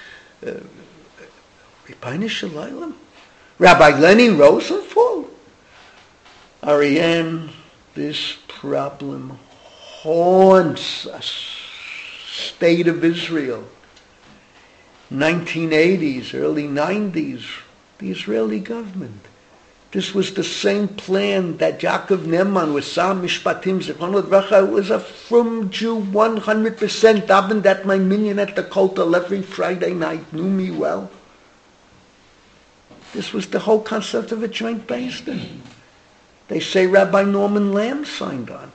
Ribbono shel olam, Rabbi Lenny Rosenfeld. Ariane, this problem haunts us. State of Israel, 1980s, early 90s, the Israeli government. This was the same plan that Yaakov Neman with Sam Mishpatim Zichrono Livracha was a frum Jew, 100%, davened at my minyan at the kotel every Friday night, knew me well. This was the whole concept of a joint beis-din. They say Rabbi Norman Lamb signed on.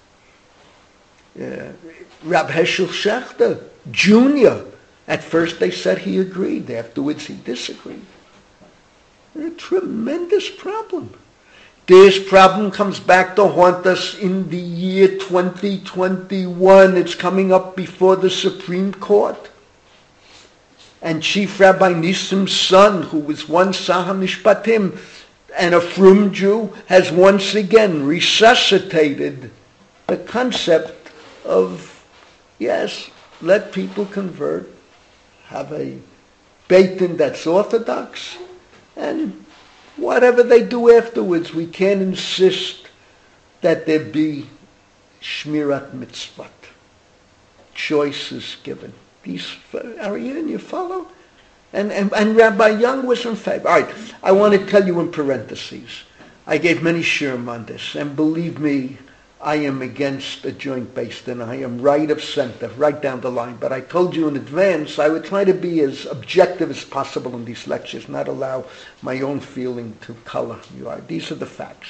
Rabbi Heschel Shechter, Jr. At first they said he agreed. Afterwards he disagreed. A tremendous problem. This problem comes back to haunt us in the year 2021. It's coming up before the Supreme Court. And Chief Rabbi Nissim's son, who was once Saham Mishpatim and a frum Jew, has once again resuscitated the concept of, yes, let people convert, have a beit-din that's Orthodox, and whatever they do afterwards, we can't insist that there be Shmirat Mitzvot. Choice is given. Are you follow? And Rabbi Young was in favor. All right, I want to tell you in parentheses. I gave many shiurim on this, and believe me, I am against a joint base, and I am right of center, right down the line. But I told you in advance I would try to be as objective as possible in these lectures, not allow my own feeling to color you. These are the facts.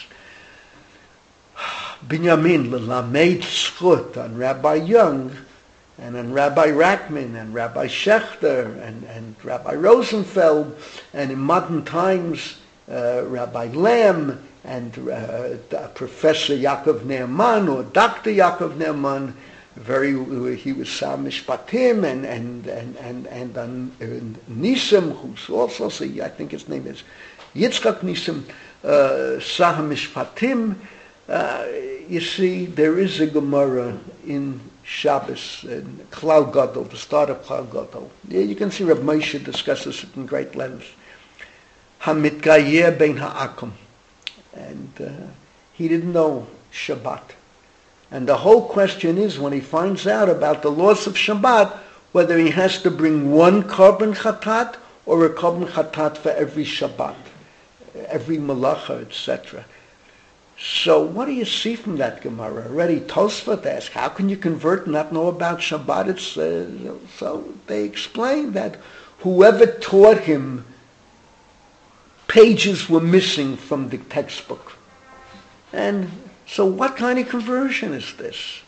Binyamin l'lamed zchut on Rabbi Young, and on Rabbi Rackman, and Rabbi Schechter, and Rabbi Rosenfeld, and in modern times, Rabbi Lamb, and Professor Yaakov Ne'eman, or Dr. Yaakov Ne'eman, he was Sar Mishpatim, and Nisim, who's also, I think his name is Yitzchak Nisim, Sar Mishpatim. You see, there is a Gemara in Shabbos, in Klal Gadol, the start of Klal Gadol. Yeah, you can see Reb Moshe discusses it in great length. Hamitgayer bein ha'akum. And he didn't know Shabbat. And the whole question is, when he finds out about the laws of Shabbat, whether he has to bring one korban chatat or a korban chatat for every Shabbat, every malacha, etc. So what do you see from that Gemara? Already Tosfot asks, how can you convert and not know about Shabbat? So they explain that whoever taught him, pages were missing from the textbook. And so what kind of conversion is this?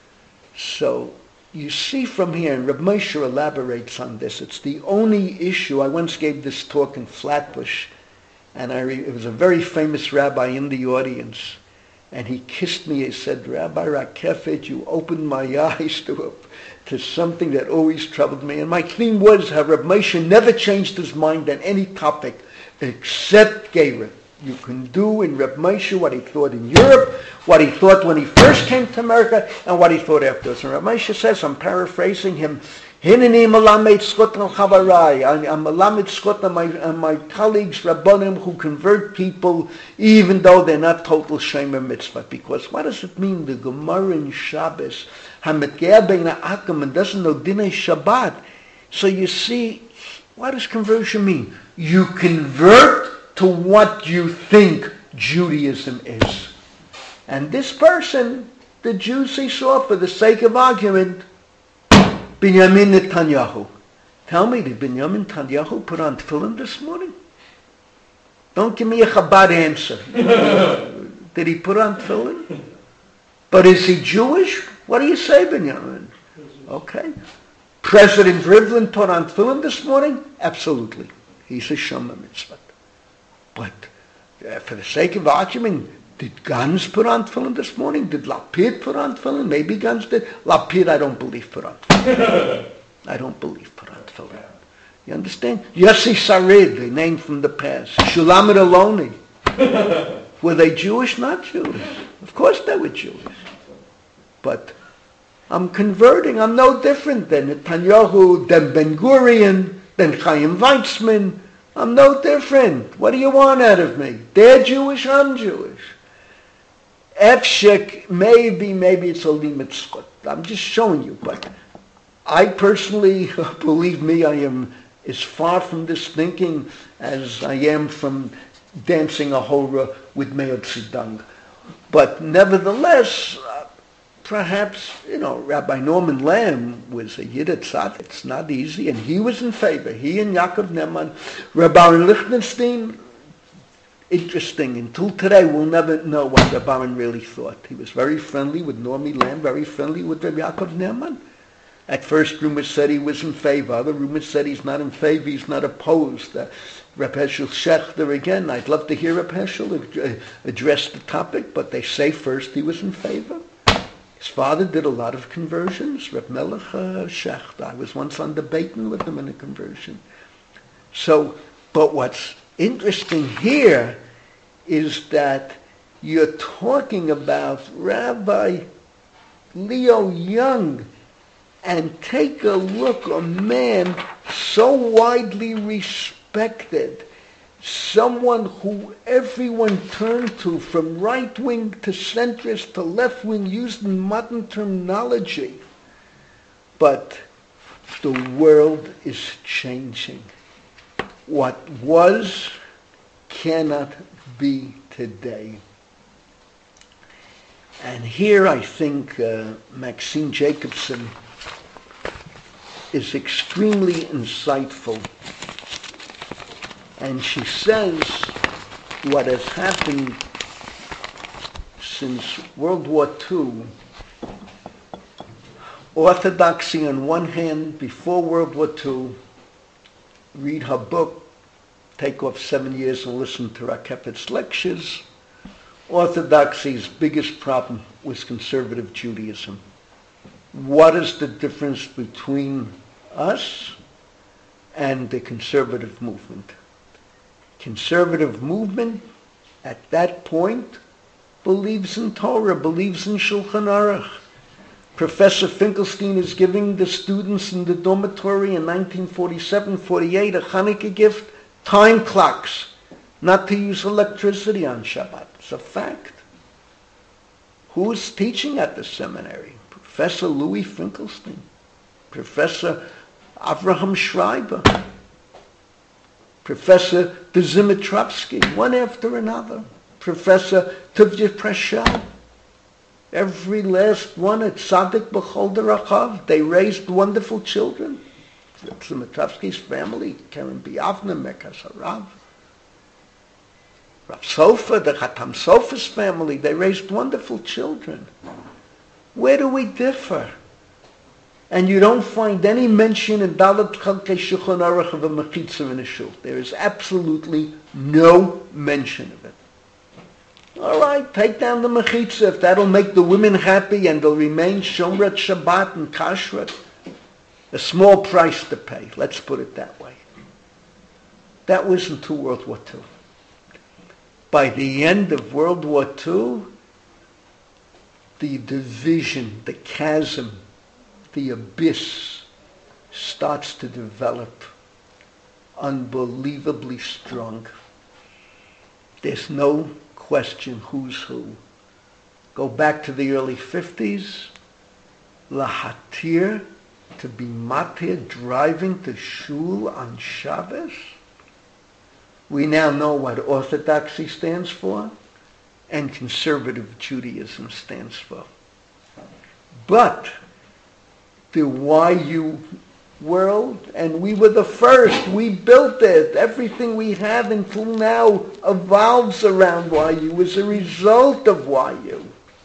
So you see from here, and Reb Moshe elaborates on this, it's the only issue. I once gave this talk in Flatbush, and it was a very famous rabbi in the audience, and he kissed me. He said, Rabbi Rakefet, you opened my eyes to something that always troubled me. And my theme was how Reb Moshe never changed his mind on any topic except Geirah. You can do in Reb Moshe what he thought in Europe, what he thought when he first came to America, and what he thought afterwards. And Reb Moshe says, I'm paraphrasing him, Hineni malamed zchut al chavarai. I'm malamed zchut on my colleagues, Rabbanim, who convert people even though they're not total Shemer Mitzvah. Because what does it mean? The Gemara in Shabbos, Hamitgeya bein ha'akum, and doesn't know Dinei Shabbat. So you see, what does conversion mean? You convert to what you think Judaism is. And this person, the Jews he saw, for the sake of argument, Binyamin Netanyahu. Tell me, did Binyamin Netanyahu put on tefillin this morning? Don't give me a Chabad answer. Did he put on tefillin? But is he Jewish? What do you say, Binyamin? Okay. President Rivlin put on tefillin this morning? Absolutely. He's a Shomer Mitzvah. But for the sake of argument, did Gans put on tefillin this morning? Did Lapid put on tefillin? Maybe Gans did. Lapid, I don't believe put on tefillin. I don't believe put on tefillin. You understand? Yossi Sarid, a name from the past. Shulamit Aloni. Were they Jewish? Not Jewish. Of course they were Jewish. But I'm converting. I'm no different than Netanyahu, than Ben Gurion, than Chaim Weizmann. I'm no different. What do you want out of me? They're Jewish, I'm Jewish. Efshek, maybe it's a limit zchut. I'm just showing you. But I personally, believe me, I am as far from this thinking as I am from dancing a hora with Meir Tzidang. But nevertheless, perhaps, Rabbi Norman Lamb was a Yiddish tzaddik. It's not easy, and he was in favor. He and Yaakov Ne'eman. Rabbi Lichtenstein, interesting. Until today, we'll never know what Rabbi really thought. He was very friendly with Normie Lamb, very friendly with Rabbi Yaakov Ne'eman. At first, rumors said he was in favor. Other rumors said he's not in favor, he's not opposed. Reb Heschel Schechter, again, I'd love to hear Reb Heschel address the topic, but they say first he was in favor. His father did a lot of conversions, Reb Melech Schechter. I was once on debating with him in a conversion. So, but what's interesting here is that you're talking about Rabbi Leo Young, and take a look, a man so widely respected someone who everyone turned to, from right wing to centrist to left wing, used in modern terminology. But the world is changing. What was cannot be today. And here I think Maxine Jacobson is extremely insightful. And she says what has happened since World War II. Orthodoxy on one hand, before World War II, read her book, take off 7 years and listen to Rakepet's lectures. Orthodoxy's biggest problem was conservative Judaism. What is the difference between us and the conservative movement? Conservative movement, at that point, believes in Torah, believes in Shulchan Aruch. Professor Finkelstein is giving the students in the dormitory in 1947-48 a Hanukkah gift, time clocks, not to use electricity on Shabbat. It's a fact. Who's teaching at the seminary? Professor Louis Finkelstein, Professor Avraham Schreiber, Professor Dzimitrovsky, one after another, Professor Tuvia Preschel, every last one at Tzaddik B'chol Derachav. They raised wonderful children. Dzimitrovsky's family, Karen Biavna, Merkaz Harav. Rav Sofer, the Chatam Sofer's family, they raised wonderful children. Where do we differ? And you don't find any mention in Dalet Chalkei Shulchan Aruch of a mechitza in a shul. There is absolutely no mention of it. All right, take down the mechitza if that'll make the women happy and they'll remain Shomrat Shabbat and Kashrut. A small price to pay, let's put it that way. That was until World War II. By the end of World War II, the division, the chasm, the abyss starts to develop unbelievably strong. There's no question who's who. Go back to the early 50s, lahatir, to be matir, driving to shul on Shabbos. We now know what Orthodoxy stands for and conservative Judaism stands for. But the YU world, and we were the first, we built it. Everything we have until now evolves around YU as a result of YU.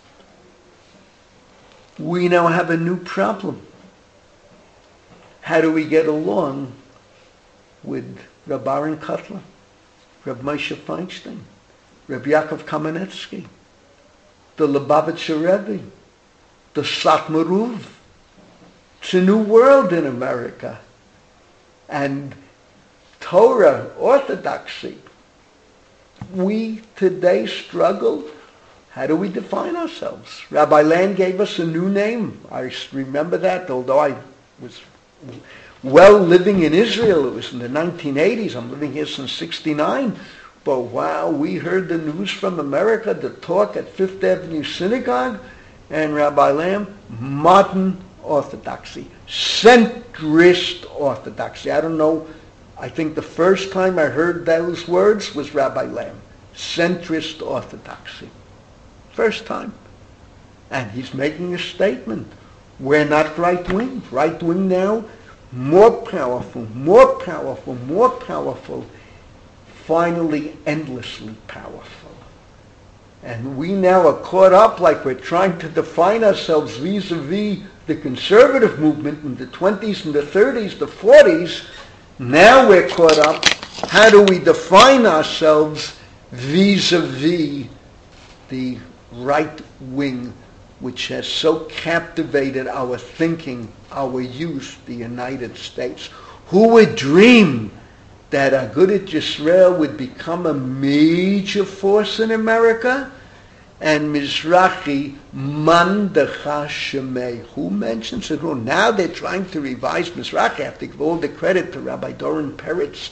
We now have a new problem. How do we get along with Reb Aaron Kotler, Reb Moshe Feinstein, Reb Yaakov Kamenetsky, the Lubavitcher Rebbe, the Satmaruv? It's a new world in America. And Torah, Orthodoxy, we today struggle. How do we define ourselves? Rabbi Land gave us a new name. I remember that, although I was well living in Israel. It was in the 1980s. I'm living here since 69. But wow, we heard the news from America, the talk at Fifth Avenue Synagogue, and Rabbi Lamb, modern Orthodoxy, centrist Orthodoxy. I don't know, I think the first time I heard those words was Rabbi Lamb, centrist Orthodoxy. First time. And he's making a statement. We're not right-wing. Right-wing now, more powerful, more powerful, more powerful, finally endlessly powerful. And we now are caught up like we're trying to define ourselves vis-a-vis the conservative movement in the 20s and the 30s, the 40s. Now we're caught up. How do we define ourselves vis-a-vis the right wing, which has so captivated our thinking, our youth, the United States? Who would dream that Agudat Yisrael would become a major force in America? And Mizrahi, Man Decha Shemei. Who mentions it? Now they're trying to revise Mizrahi. I have to give all the credit to Rabbi Doron Peretz,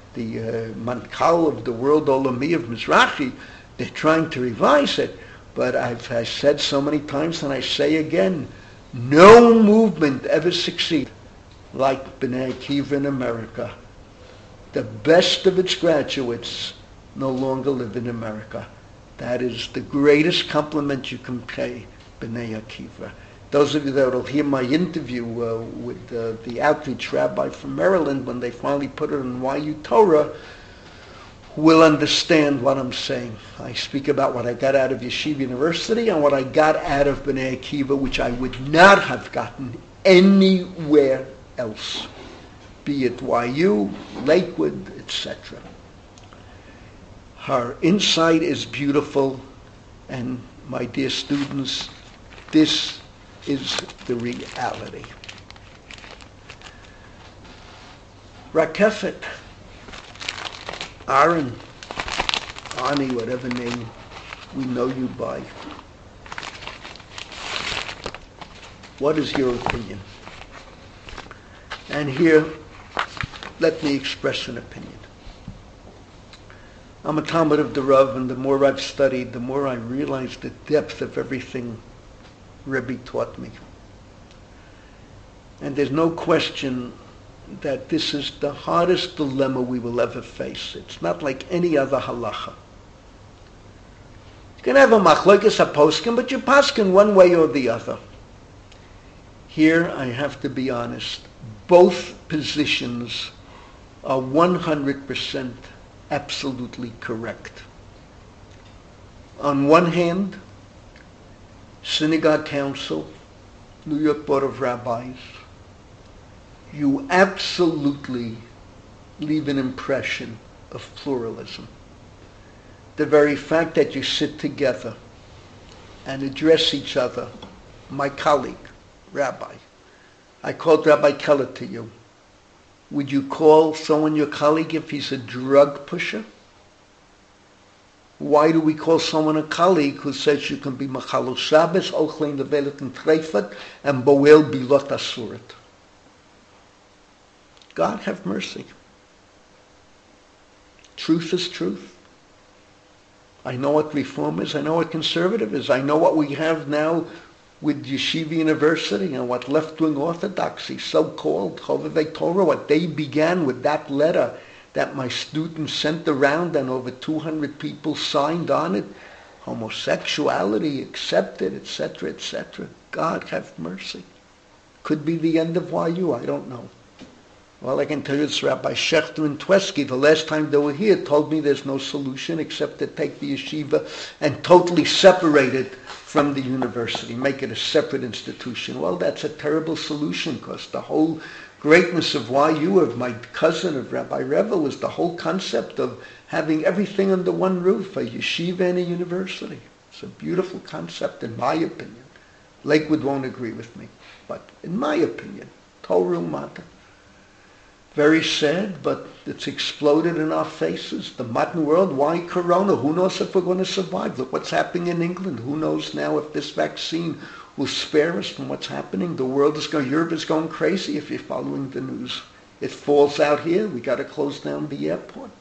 Mankal of the World Olami of Mizrahi, they're trying to revise it. But I said so many times, and I say again, no movement ever succeeded like B'nai Akiva in America. The best of its graduates no longer live in America. That is the greatest compliment you can pay B'nai Akiva. Those of you that will hear my interview with the outreach rabbi from Maryland, when they finally put it on YU Torah, will understand what I'm saying. I speak about what I got out of Yeshiva University and what I got out of B'nai Akiva, which I would not have gotten anywhere else, be it YU, Lakewood, etc. Her insight is beautiful, and my dear students, this is the reality. Rakefet, Aaron, Ani, whatever name we know you by. What is your opinion? And here, let me express an opinion. I'm a Talmud of the Rav, and the more I've studied, the more I realize the depth of everything Rebbe taught me. And there's no question that this is the hardest dilemma we will ever face. It's not like any other halacha. You can have a machlokes haposkim, but you paskin one way or the other. Here, I have to be honest, both positions are 100% absolutely correct. On one hand, Synagogue Council, New York Board of Rabbis, you absolutely leave an impression of pluralism. The very fact that you sit together and address each other, my colleague, Rabbi, I called Rabbi Keller to you. Would you call someone your colleague if he's a drug pusher? Why do we call someone a colleague who says you can be Machalo Shabbos, Ochlein Levelet and Treifat, and Boel Bilot Asurit? God have mercy. Truth is truth. I know what reform is. I know what conservative is. I know what we have now with Yeshiva University and what left-wing orthodoxy, so-called Chovevei Torah, what they began with that letter that my students sent around and over 200 people signed on it. Homosexuality accepted, etc., etc. God have mercy. Could be the end of YU, I don't know. Well, I can tell you it's Rabbi Schechter and Tversky, the last time they were here, told me there's no solution except to take the yeshiva and totally separate it from the university, make it a separate institution. Well, that's a terrible solution, because the whole greatness of YU, of my cousin, of Rabbi Revel, is the whole concept of having everything under one roof, a yeshiva and a university. It's a beautiful concept, in my opinion. Lakewood won't agree with me, but in my opinion, Torah U'Mata. Very sad, but it's exploded in our faces. The modern world, why Corona? Who knows if we're going to survive? Look what's happening in England. Who knows now if this vaccine will spare us from what's happening? The world is going, Europe is going crazy if you're following the news. It falls out here. We got to close down the airport.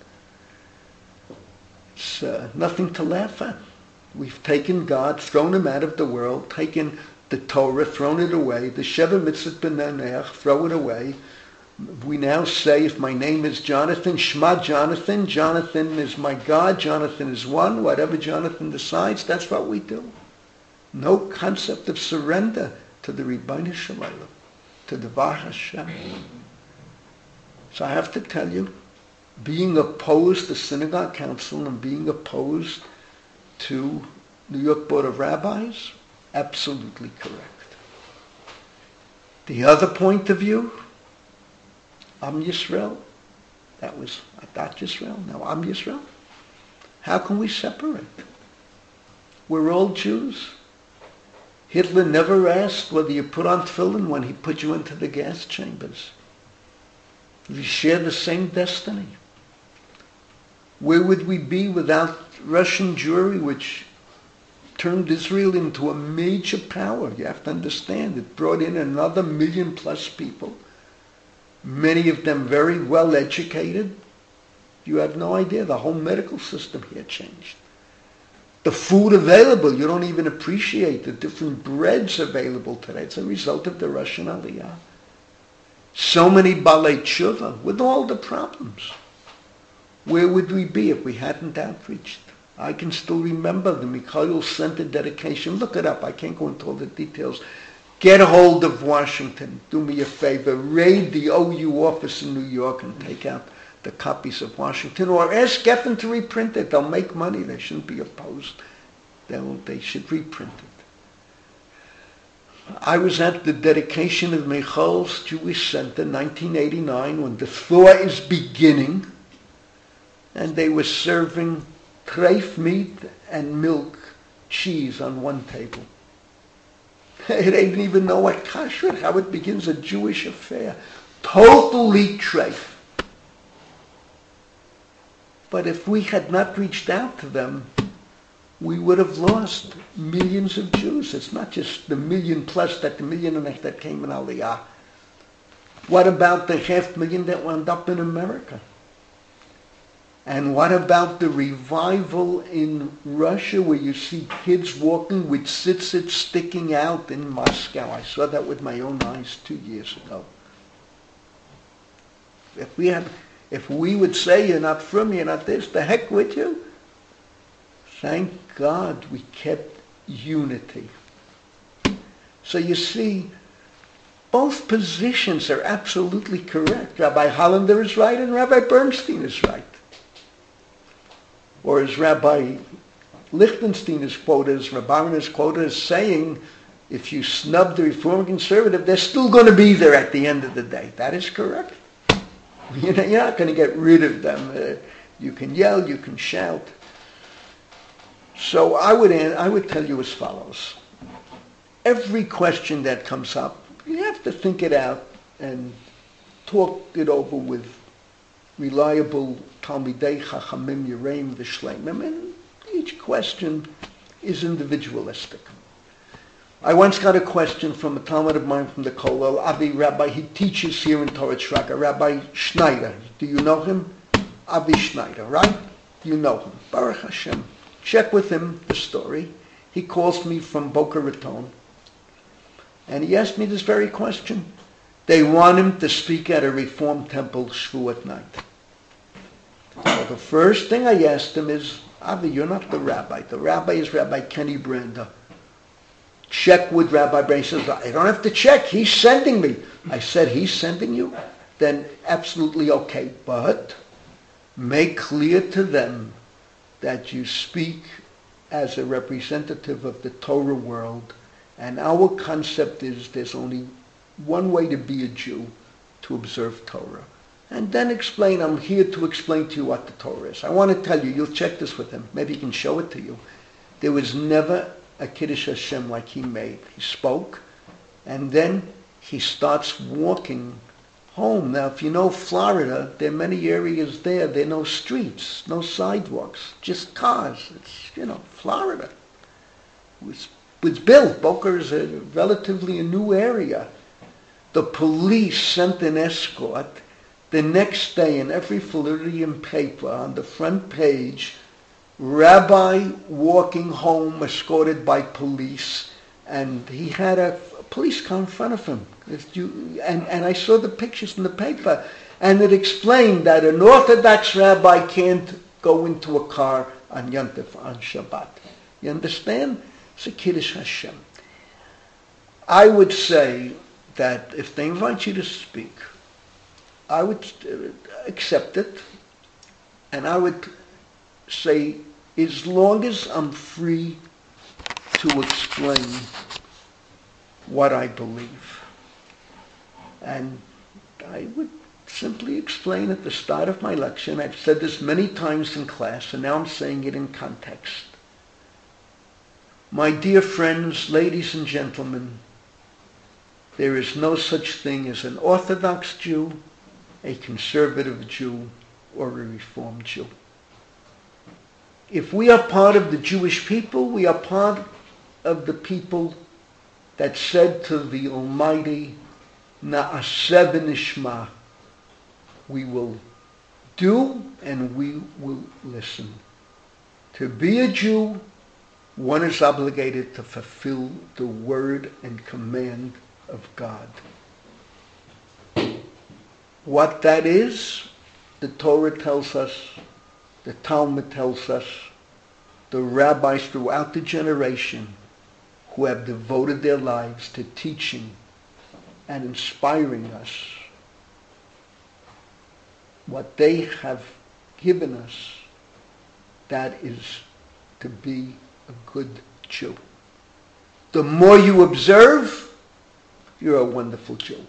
It's nothing to laugh at. We've taken God, thrown him out of the world, taken the Torah, thrown it away, the Sheva Mitzvot B'Nei, throw it away. We now say, if my name is Jonathan, Shema Jonathan, Jonathan is my God, Jonathan is one, whatever Jonathan decides, that's what we do. No concept of surrender to the Ribbono Shel Olam, to the Dvar Hashem. So I have to tell you, being opposed to Synagogue Council and being opposed to New York Board of Rabbis, absolutely correct. The other point of view, Am Yisrael. That was Adat Yisrael. Now Am Yisrael. How can we separate? We're all Jews. Hitler never asked whether you put on tefillin when he put you into the gas chambers. We share the same destiny. Where would we be without Russian Jewry, which turned Israel into a major power? You have to understand, it brought in another 1 million+ people. Many of them very well educated, You have no idea. The whole medical system here changed. The food available, you don't even appreciate the different breads available today. It's a result of the Russian Aliyah. So many Balei Tshuva with all the problems. Where would we be if we hadn't outreached? I can still remember the Mikhail Center dedication. Look it up. I can't go into all the details. Get a hold of Washington. Do me a favor. Raid the OU office in New York and take out the copies of Washington. Or ask Geffen to reprint it. They'll make money. They shouldn't be opposed. They should reprint it. I was at the dedication of Michal's Jewish Center, 1989, when the thaw is beginning. And they were serving treif meat and milk, cheese on one table. They didn't even know what kashrut, how it begins a Jewish affair. Totally treif. But if we had not reached out to them, we would have lost millions of Jews. It's not just the million plus that the million and that came in Aliyah. What about the 500,000 that wound up in America? And what about the revival in Russia where you see kids walking with tzitzit sticking out in Moscow? I saw that with my own eyes 2 years ago. If we would say you're not from, you're not this, the heck with you. Thank God we kept unity. So you see, both positions are absolutely correct. Rabbi Hollander is right and Rabbi Bernstein is right. Or as Rabbi Lichtenstein is quoted, as Rabbi is quoted as saying, if you snub the Reform Conservative, they're still going to be there at the end of the day. That is correct. You're not going to get rid of them. You can yell, you can shout. So I would tell you as follows. Every question that comes up, you have to think it out and talk it over with reliable Talmidei Chachamim Yereim V'Shleimim, and each question is individualistic. I once got a question from a Talmud of mine from the Kollel, Avi Rabbi, he teaches here in Torah Shraka, Rabbi Schneider. Do you know him? Avi Schneider, right? You know him. Baruch Hashem. Check with him the story. He calls me from Boca Raton, and he asked me this very question. They want him to speak at a Reform temple Shavuot night. So the first thing I asked him is, Avi, you're not the rabbi. The rabbi is Rabbi Kenny Branda. Check with Rabbi Branda. He says, I don't have to check. He's sending me. I said, he's sending you? Then absolutely okay. But make clear to them that you speak as a representative of the Torah world. And our concept is there's only one way to be a Jew, to observe Torah. And then explain, I'm here to explain to you what the Torah is. I want to tell you, you'll check this with him. Maybe he can show it to you. There was never a Kiddush Hashem like he made. He spoke, and then he starts walking home. Now, if you know Florida, there are many areas there are no streets, no sidewalks, just cars. It's, Florida. It was built. Boca is a relatively new area. The police sent an escort. The next day, in every Floridian paper, on the front page, rabbi walking home escorted by police, and he had a police car in front of him. And I saw the pictures in the paper, and it explained that an Orthodox rabbi can't go into a car on Yom Tov, on Shabbat. You understand? It's a Kiddush Hashem. I would say that if they invite you to speak, I would accept it, and I would say, as long as I'm free to explain what I believe. And I would simply explain at the start of my lecture, and I've said this many times in class, and now I'm saying it in context. My dear friends, ladies and gentlemen, there is no such thing as an Orthodox Jew, a conservative Jew, or a Reformed Jew. If we are part of the Jewish people, we are part of the people that said to the Almighty, Na'aseh v'nishma, we will do and we will listen. To be a Jew, one is obligated to fulfill the word and command of God. What that is, the Torah tells us, the Talmud tells us, the rabbis throughout the generation who have devoted their lives to teaching and inspiring us, what they have given us, that is to be a good Jew. The more you observe, you're a wonderful Jew.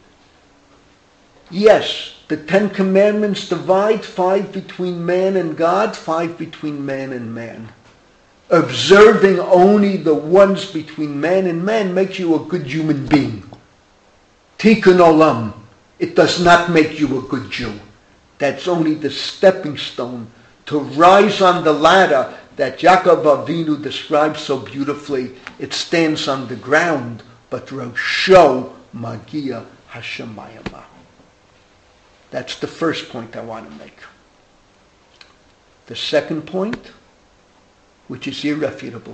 Yes, the 10 Commandments divide 5 between man and God, 5 between man and man. Observing only the ones between man and man makes you a good human being. Tikkun olam. It does not make you a good Jew. That's only the stepping stone to rise on the ladder that Yaakov Avinu describes so beautifully. It stands on the ground, but Rosho Magia Hashemayama. That's the first point I want to make. The second point, which is irrefutable.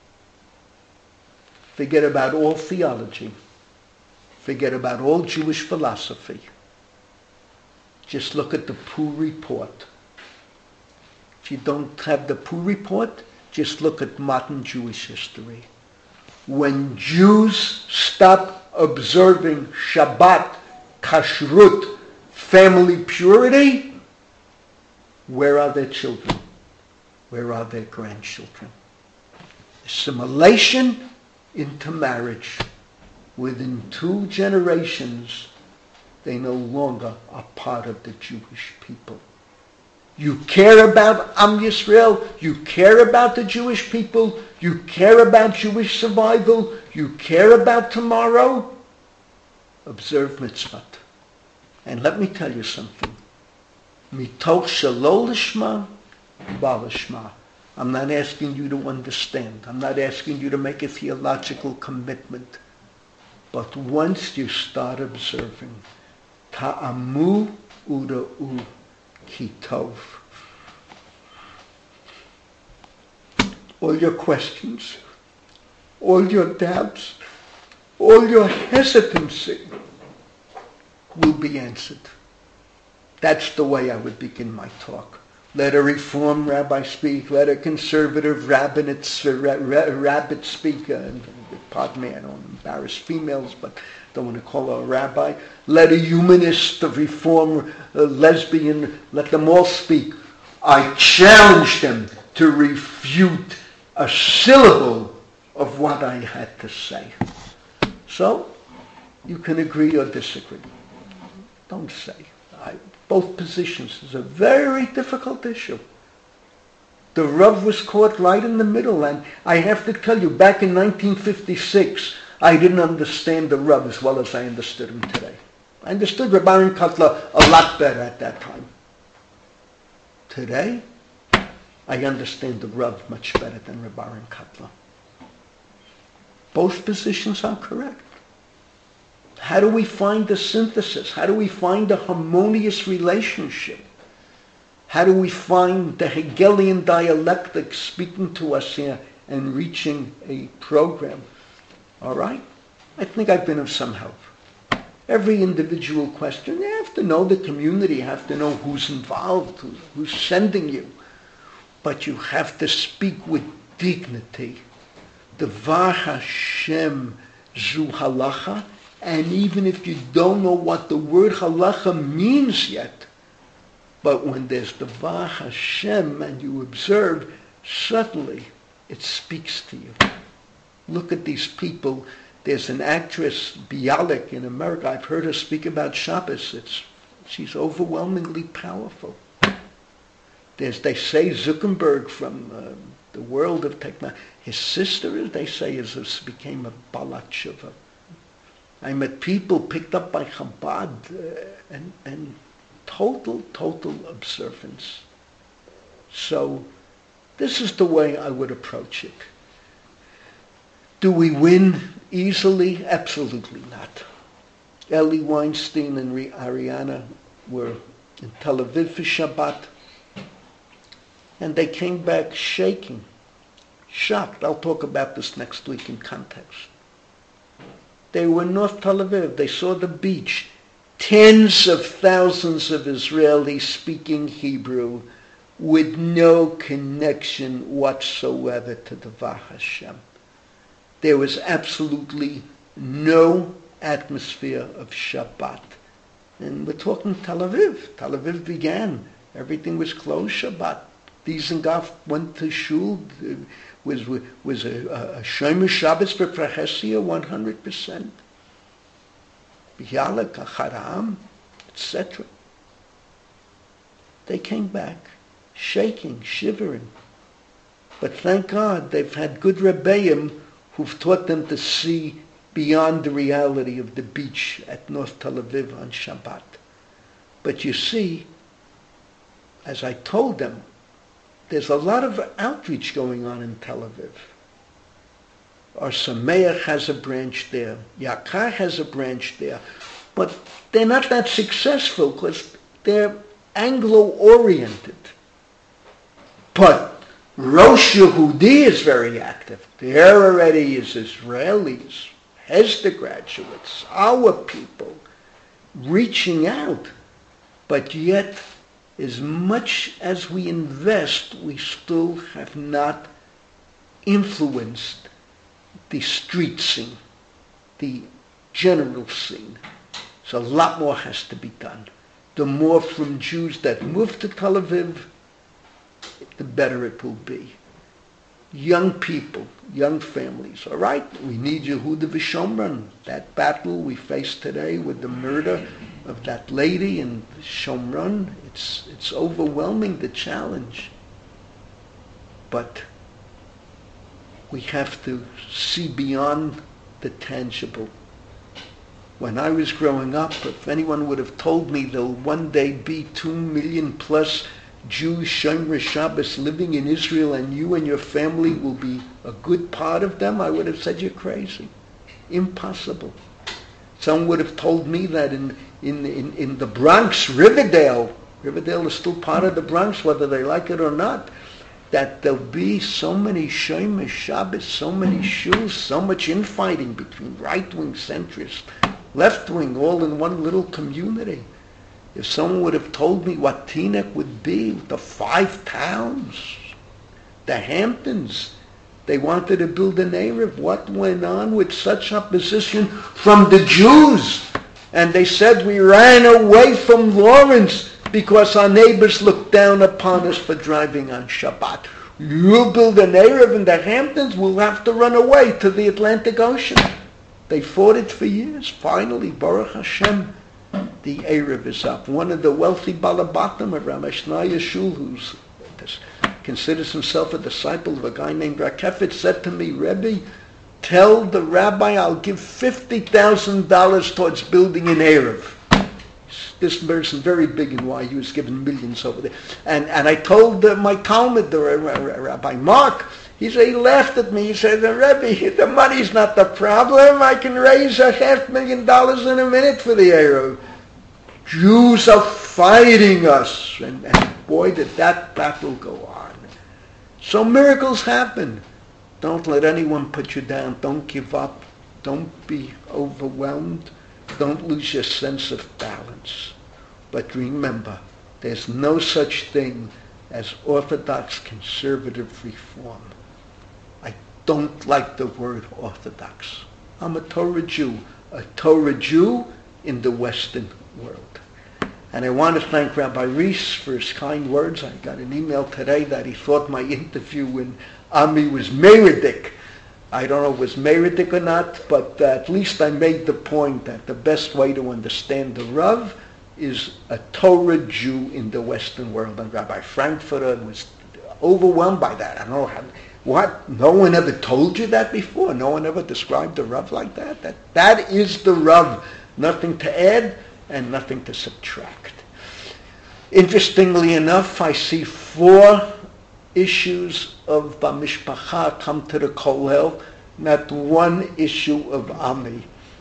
Forget about all theology. Forget about all Jewish philosophy. Just look at the Pooh Report. If you don't have the Pooh Report, just look at modern Jewish history. When Jews stop observing Shabbat, Kashrut, family purity, where are their children? Where are their grandchildren? Assimilation into marriage. Within 2 generations, they no longer are part of the Jewish people. You care about Am Yisrael, you care about the Jewish people, you care about Jewish survival, you care about tomorrow, observe mitzvot. And let me tell you something. Mitoch shelo lishma, ba lishma. I'm not asking you to understand. I'm not asking you to make a theological commitment. But once you start observing, ta'amu ura'u ki tov. All your questions, all your doubts, all your hesitancy will be answered. That's the way I would begin my talk. Let a Reform rabbi speak. Let a conservative rabbit speak. Pardon me, I don't embarrass females, but don't want to call her a rabbi. Let a humanist, a Reform, a lesbian, let them all speak. I challenge them to refute a syllable of what I had to say. So, you can agree or disagree. Don't say. Both positions is a very difficult issue. The Rav was caught right in the middle, and I have to tell you, back in 1956, I didn't understand the Rav as well as I understood him today. I understood Reb Aaron Kotler a lot better at that time. Today, I understand the Rav much better than Reb Aaron Kotler. Both positions are correct. How do we find the synthesis? How do we find a harmonious relationship? How do we find the Hegelian dialectic speaking to us here and reaching a program? All right? I think I've been of some help. Every individual question, you have to know the community, you have to know who's involved, who's sending you. But you have to speak with dignity. Devar Hashem zu halacha. And even if you don't know what the word halacha means yet, but when there's Devar Hashem and you observe, suddenly it speaks to you. Look at these people. There's an actress, Bialik, in America. I've heard her speak about Shabbos. She's overwhelmingly powerful. They say Zuckerberg from the world of technology. His sister, they say, became a Balat Sheva. I met people picked up by Chabad and total observance. So this is the way I would approach it. Do we win easily? Absolutely not. Eli Weinstein and Ariana were in Tel Aviv for Shabbat. And they came back shaking, shocked. I'll talk about this next week in context. They were in North Tel Aviv. They saw the beach. Tens of thousands of Israelis speaking Hebrew with no connection whatsoever to the Dvar Hashem. There was absolutely no atmosphere of Shabbat. And we're talking Tel Aviv. Tel Aviv began. Everything was closed Shabbat. Dizengoff went to shul. Was a Shomer Shabbos for Prachesia 100%. Bialik, Acharam, etc. They came back, shaking, shivering. But thank God they've had good Rebbeim who've taught them to see beyond the reality of the beach at North Tel Aviv on Shabbat. But you see, as I told them, there's a lot of outreach going on in Tel Aviv. Our Sameach has a branch there. Yakar has a branch there. But they're not that successful because they're Anglo-oriented. But Rosh Yehudi is very active. There already is Israelis, Hesder graduates, our people, reaching out. But yet, as much as we invest, we still have not influenced the street scene, the general scene. So a lot more has to be done. The more from Jews that move to Tel Aviv, the better it will be. Young people, young families, all right? We need Yehuda v'Shomron. That battle we face today with the murder of that lady in Shomron, it's overwhelming, the challenge. But we have to see beyond the tangible. When I was growing up, if anyone would have told me there'll one day be 2 million plus Jews, Shomer Shabbos, living in Israel, and you and your family will be a good part of them, I would have said you're crazy. Impossible. Someone would have told me that in the Bronx, Riverdale is still part of the Bronx, whether they like it or not, that there'll be so many Shomer Shabbos, so many shuls, so much infighting between right-wing centrists, left-wing, all in one little community. If someone would have told me what Teaneck would be, the 5 towns, the Hamptons, they wanted to build an Erev. What went on with such opposition from the Jews? And they said we ran away from Lawrence because our neighbors looked down upon us for driving on Shabbat. You build an Erev in the Hamptons, we'll have to run away to the Atlantic Ocean. They fought it for years. Finally, Baruch Hashem, the Erev is up. One of the wealthy Balabatim of Ramesh Shul, who considers himself a disciple of a guy named Rakefet, said to me, Rebbe, tell the rabbi I'll give $50,000 towards building an Erev. This person very big in why he was given millions over there. And I told my Talmud, the Rabbi Mark, he laughed at me. He said, Rebbe, the money's not the problem. I can raise $500,000 in a minute for the Erev. Jews are fighting us. And boy, did that battle go on. So miracles happen. Don't let anyone put you down. Don't give up. Don't be overwhelmed. Don't lose your sense of balance. But remember, there's no such thing as Orthodox conservative reform. I don't like the word Orthodox. I'm a Torah Jew in the Western world. And I want to thank Rabbi Reese for his kind words. I got an email today that he thought my interview in Ami was Meredith. I don't know if it was Meredith or not, but at least I made the point that the best way to understand the Rav is a Torah Jew in the Western world. And Rabbi Frankfurter was overwhelmed by that. I don't know how, what? No one ever told you that before? No one ever described the Rav like that? That is the Rav. Nothing to add and nothing to subtract. Interestingly enough, I see 4 issues of Bamishpacha come to the Kollel, not one issue of Ami.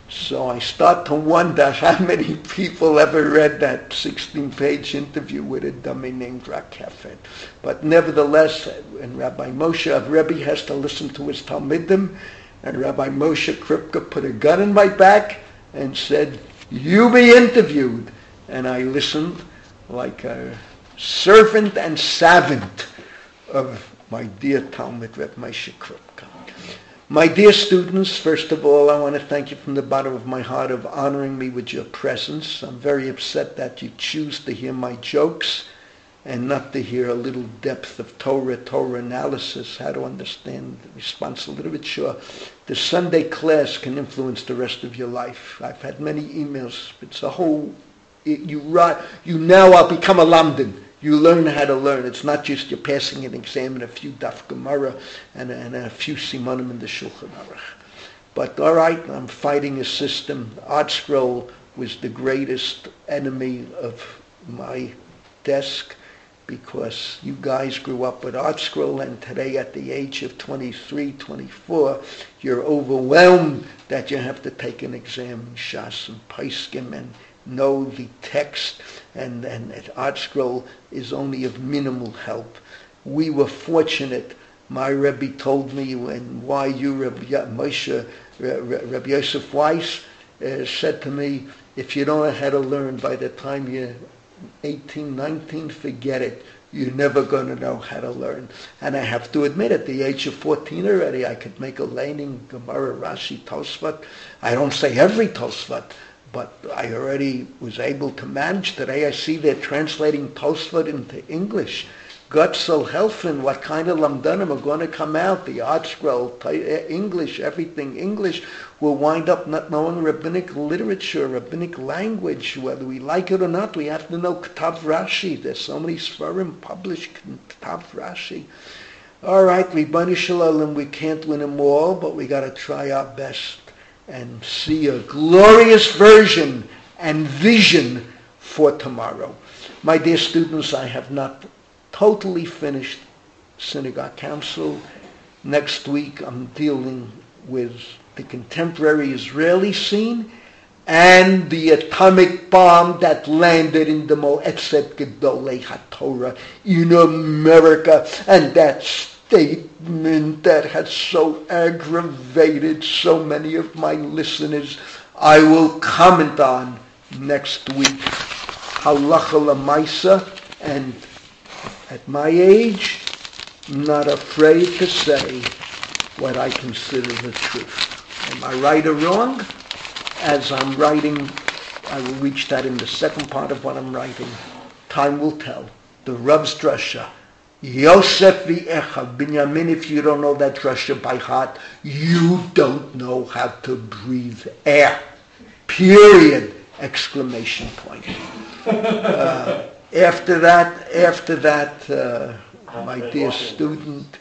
So I start to wonder how many people ever read that 16-page interview with a dummy named Rakefet. But nevertheless, and Rabbi Moshe of Rebbe has to listen to his Talmidim, and Rabbi Moshe Kripke put a gun in my back and said, "You be interviewed." And I listened like a servant and servant of my dear Talmid Reb Moshe Kripke. My dear students, first of all, I want to thank you from the bottom of my heart of honoring me with your presence. I'm very upset that you choose to hear my jokes and not to hear a little depth of Torah analysis, how to understand responsive literature. The Sunday class can influence the rest of your life. I've had many emails. It's a whole, you now are become a lamdan. You learn how to learn. It's not just you're passing an exam and a few daf Gemara and a few simanim in the Shulchan Aruch. But all right, I'm fighting a system. Art Scroll was the greatest enemy of my desk because you guys grew up with Art Scroll, and today at the age of 23, 24, you're overwhelmed that you have to take an exam in Shas and Paiskim and know the text, and Art Scroll is only of minimal help. We were fortunate. My Rebbe told me why you, Rabbi Yosef Weiss, said to me, if you don't know how to learn by the time you're 18, 19, forget it. You're never going to know how to learn. And I have to admit, at the age of 14 already, I could make a laning, Gemara, Rashi, Tosfot. I don't say every Tosfot, but I already was able to manage. Today I see they're translating Tosfot into English. God so helping, what kind of lamdanim are going to come out? The Art Scroll, English, everything English. We'll wind up not knowing rabbinic literature, rabbinic language. Whether we like it or not, we have to know K'tav Rashi. There's so many Sfarim published K'tav Rashi. All right, Ribboni Shalom, we can't win them all, but we got to try our best and see a glorious version and vision for tomorrow. My dear students, I have not totally finished Synagogue Council. Next week I'm dealing with the contemporary Israeli scene and the atomic bomb that landed in the Moetzet Gedolei HaTorah in America, and that statement that has so aggravated so many of my listeners, I will comment on next week. Halacha l'maisa, and at my age, I'm not afraid to say what I consider the truth. Am I right or wrong? As I'm writing, I will reach that in the second part of what I'm writing. Time will tell. The Rav's drasha, Yosef v'echa, Binyamin, if you don't know that drasha by heart, you don't know how to breathe air. Period! Exclamation point. After that, my dear student,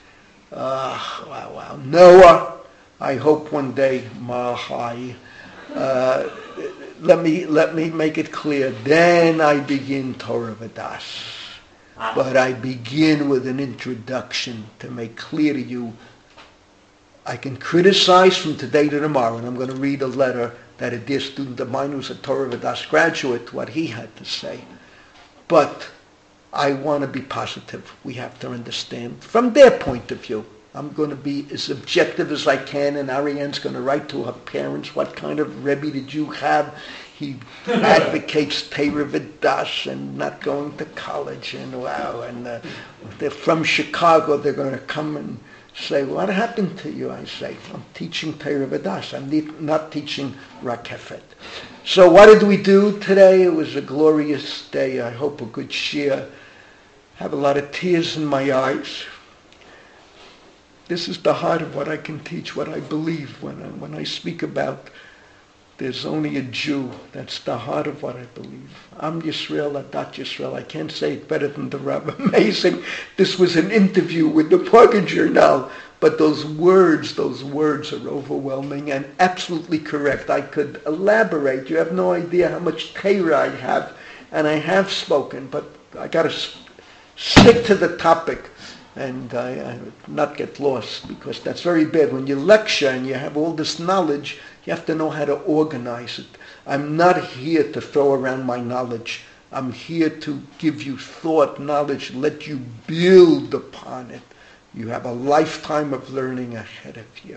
Noah, I hope one day, Mahai, let me make it clear, then I begin Torah Vadas. But I begin with an introduction to make clear to you, I can criticize from today to tomorrow, and I'm going to read a letter that a dear student of mine who's a Torah Vadas graduate, what he had to say. But I want to be positive. We have to understand from their point of view. I'm going to be as objective as I can, and Ariane's going to write to her parents, what kind of Rebbe did you have? He advocates Torah Vadas and not going to college, and wow, and they're from Chicago. They're going to come and say, what happened to you? I say, I'm teaching Torah Vadas. I'm not teaching Rakefet. So what did we do today? It was a glorious day. I hope a good shir. Have a lot of tears in my eyes. This is the heart of what I can teach, what I believe. When I speak about there's only a Jew, that's the heart of what I believe. I'm Yisrael, Adat Yisrael. I can't say it better than the Rav. Amazing. This was an interview with the Praga Journal. But those words are overwhelming and absolutely correct. I could elaborate. You have no idea how much Torah I have, and I have spoken, but I got to stick to the topic. and I not get lost, because that's very bad. When you lecture and you have all this knowledge, you have to know how to organize it. I'm not here to throw around my knowledge. I'm here to give you thought, knowledge, let you build upon it. You have a lifetime of learning ahead of you.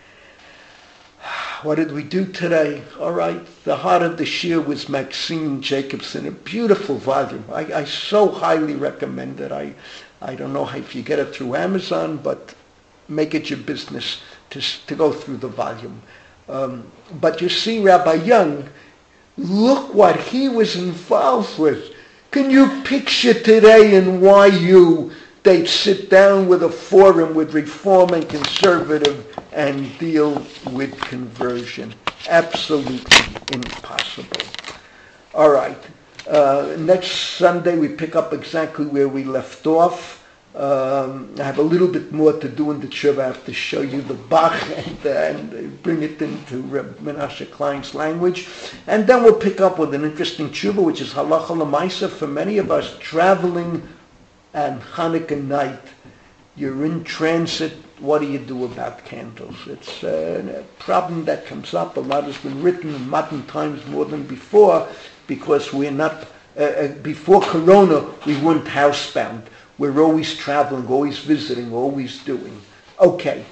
What did we do today? All right, the heart of the shir was Maxine Jacobson, a beautiful volume. I so highly recommend it. I don't know if you get it through Amazon, but make it your business to go through the volume. But you see, Rabbi Young, look what he was involved with. Can you picture today in YU they'd sit down with a forum with Reform and Conservative and deal with conversion? Absolutely impossible. All right. Next Sunday we pick up exactly where we left off. I have a little bit more to do in the tshuva. I have to show you the Bach and bring it into Reb Menashe Klein's language. And then we'll pick up with an interesting tshuva, which is halacha l'maisa for many of us traveling on Hanukkah night. You're in transit. What do you do about candles? It's a problem that comes up. A lot has been written in modern times more than before, because we're not, before Corona, we weren't housebound. We're always traveling, always visiting, always doing. Okay.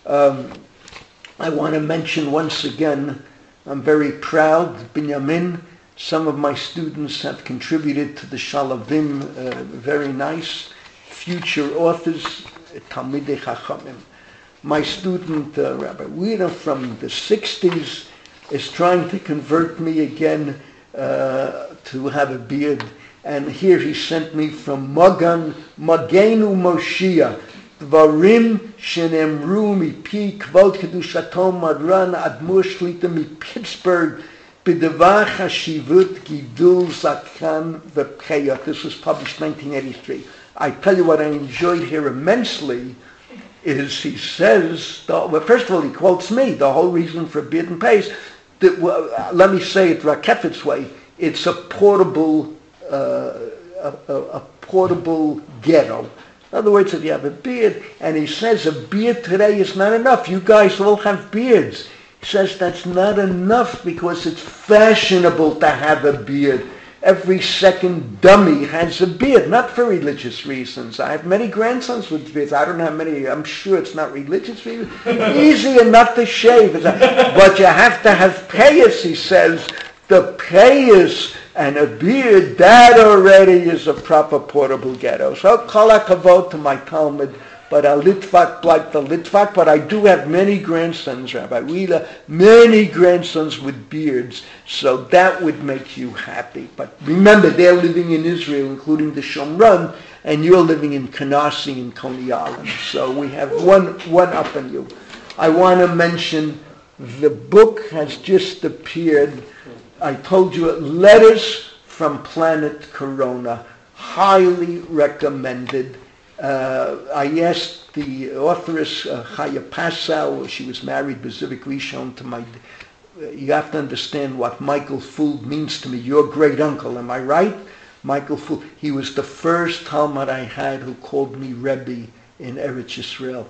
I want to mention once again, I'm very proud, Binyamin, some of my students have contributed to the Shalavim, very nice. Future authors, Talmidei Chachamim. My student, Rabbi Weeder from the 60s, is trying to convert me again to have a beard. And here he sent me from Magenu Moshiach, Dvarim shenemru mipi kvod kedushato Maran Admur Shlita mi Pittsburgh b'devar chashivut gidul zakhan v'pcheyot. This was published 1983. I tell you what I enjoyed here immensely is he says, well, first of all, he quotes me, the whole reason for beard and pace. Let me say it Rakefet's way. It's a portable ghetto. In other words, if you have a beard, and he says a beard today is not enough. You guys all have beards. He says that's not enough because it's fashionable to have a beard. Every second dummy has a beard, not for religious reasons. I have many grandsons with beards. I don't have many. I'm sure it's not religious reasons. Easy enough to shave. But you have to have payas, he says. The payas and a beard, that already is a proper portable ghetto. So kol hakavod to my Talmud, but a Litvak like the Litvak, but I do have many grandsons, Rabbi Wheeler, many grandsons with beards, so that would make you happy. But remember, they're living in Israel, including the Shomron, and you're living in Canarsie and Coney Island. So we have one up on you. I want to mention the book has just appeared. I told you, Letters from Planet Corona, highly recommended. I asked the authoress, Chaya Passau, she was married, Bezivik Rishon, to my, you have to understand what Michael Fuld means to me, your great uncle, am I right? Michael Fuld, he was the first Talmud I had who called me Rebbe in Eretz Yisrael,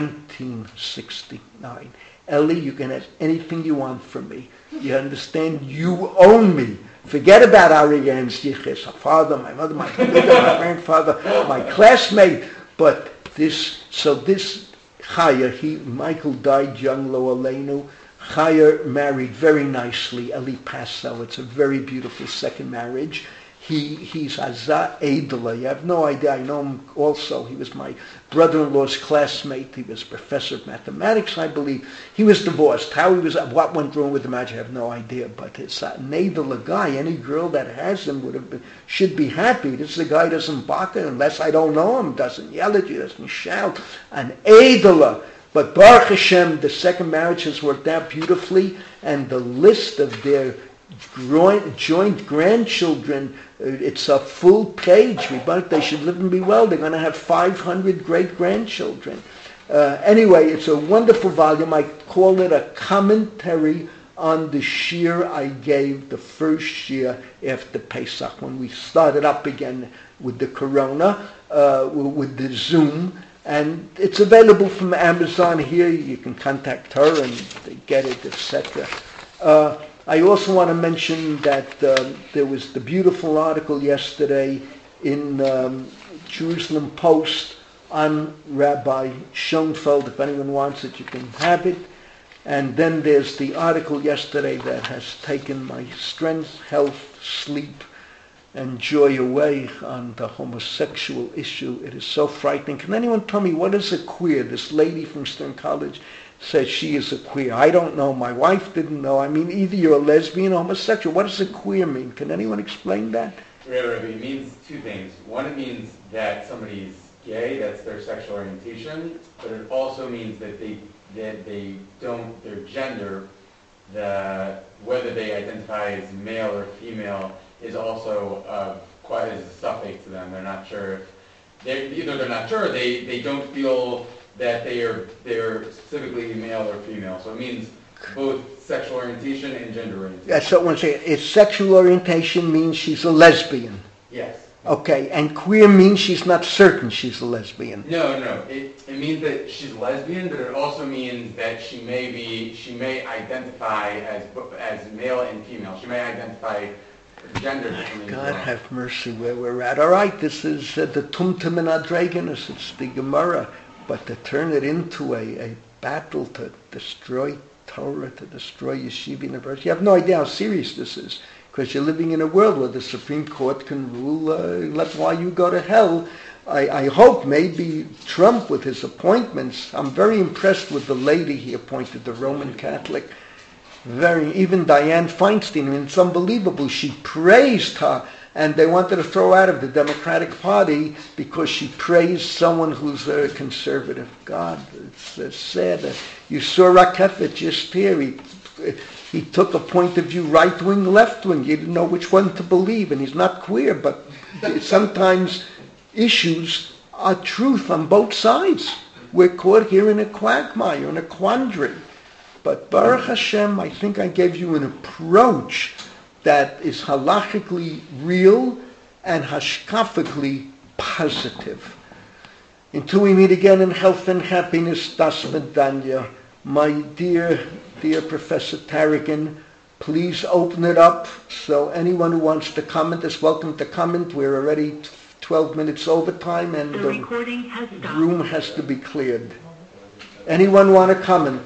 1969. Eli, you can have anything you want from me. You understand? You own me. Forget about Aryeh and Yiches, my father, my mother, my grandfather, my classmate. But this Chaya, Michael died young, lo aleinu. Chaya married very nicely, Eli Passau. It's a very beautiful second marriage. He's Azah Eidela. You have no idea. I know him also. He was my brother-in-law's classmate. He was professor of mathematics, I believe. He was divorced. What went wrong with the marriage, I have no idea. But it's an Eidela guy. Any girl that has him should be happy. This is a guy who doesn't baka unless I don't know him, doesn't yell at you, doesn't shout. An Eidela. But Baruch Hashem, the second marriage has worked out beautifully, and the list of their joint grandchildren, it's a full page. They should live and be well. They're going to have 500 great-grandchildren. Anyway, it's a wonderful volume. I call it a commentary on the shir I gave, the first shir after Pesach, when we started up again with the Corona, with the Zoom. And it's available from Amazon here. You can contact her and get it, etc. I also want to mention that there was the beautiful article yesterday in Jerusalem Post on Rabbi Schoenfeld. If anyone wants it, you can have it. And then there's the article yesterday that has taken my strength, health, sleep, and joy away on the homosexual issue. It is so frightening. Can anyone tell me what is a queer? This lady from Stern College says she is a queer. I don't know. My wife didn't know. I mean, either you're a lesbian or homosexual. What does a queer mean? Can anyone explain that? It means two things. One, it means that somebody's gay, that's their sexual orientation, but it also means that they don't, their gender, whether they identify as male or female, is also quite as a suffix to them. They're not sure. They're not sure. They don't feel that they're specifically male or female. So it means both sexual orientation and gender orientation. Yeah, so when say it's sexual orientation means she's a lesbian. Yes. Okay, and queer means she's not certain she's a lesbian. No. It means that she's lesbian, but it also means that she may identify as male and female. She may identify gender differently. God have mercy where we're at. All right, this is the Tumtum and Adragonus. It's the Gemara. But to turn it into a battle to destroy Torah, to destroy Yeshiva University, you have no idea how serious this is. Because you're living in a world where the Supreme Court can rule, that's why you go to hell. I hope maybe Trump with his appointments, I'm very impressed with the lady he appointed, the Roman Catholic. Even Dianne Feinstein, I mean, it's unbelievable. She praised her, and they wanted to throw her out of the Democratic Party because she praised someone who's a conservative. God, it's sad. You saw Rakefet just here. He took a point of view, right-wing, left-wing. You didn't know which one to believe, and he's not queer, but sometimes issues are truth on both sides. We're caught here in a quagmire, in a quandary. But Baruch Hashem, I think I gave you an approach that is halachically real and hashkafically positive. Until we meet again in health and happiness, Das Medanya. My dear Professor Tarragon, please open it up so anyone who wants to comment is welcome to comment. We're already 12 minutes over time and the room has to be cleared. Anyone want to comment?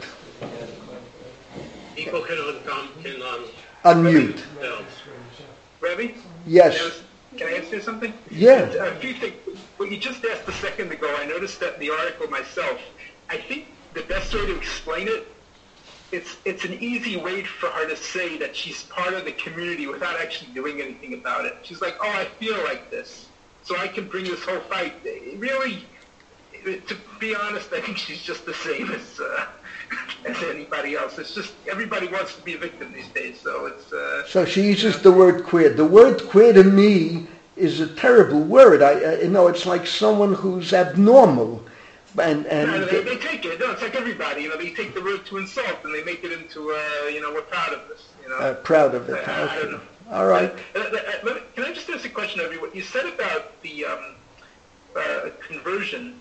People can unmute. Rabbi? Yes. Can I answer something? Yeah. A few things. What you just asked a second ago, I noticed that in the article myself. I think the best way to explain it, it's an easy way for her to say that she's part of the community without actually doing anything about it. She's like, I feel like this, so I can bring this whole fight. Really, to be honest, I think she's just the same as anybody else. It's just everybody wants to be a victim these days, so it's... So she uses the word queer. The word queer to me is a terrible word. It's like someone who's abnormal. And they take it. No, it's like everybody. They take the word to insult and they make it into, we're proud of this. Proud of it. I don't know. All right. Can I just ask a question of you? What you said about the conversion,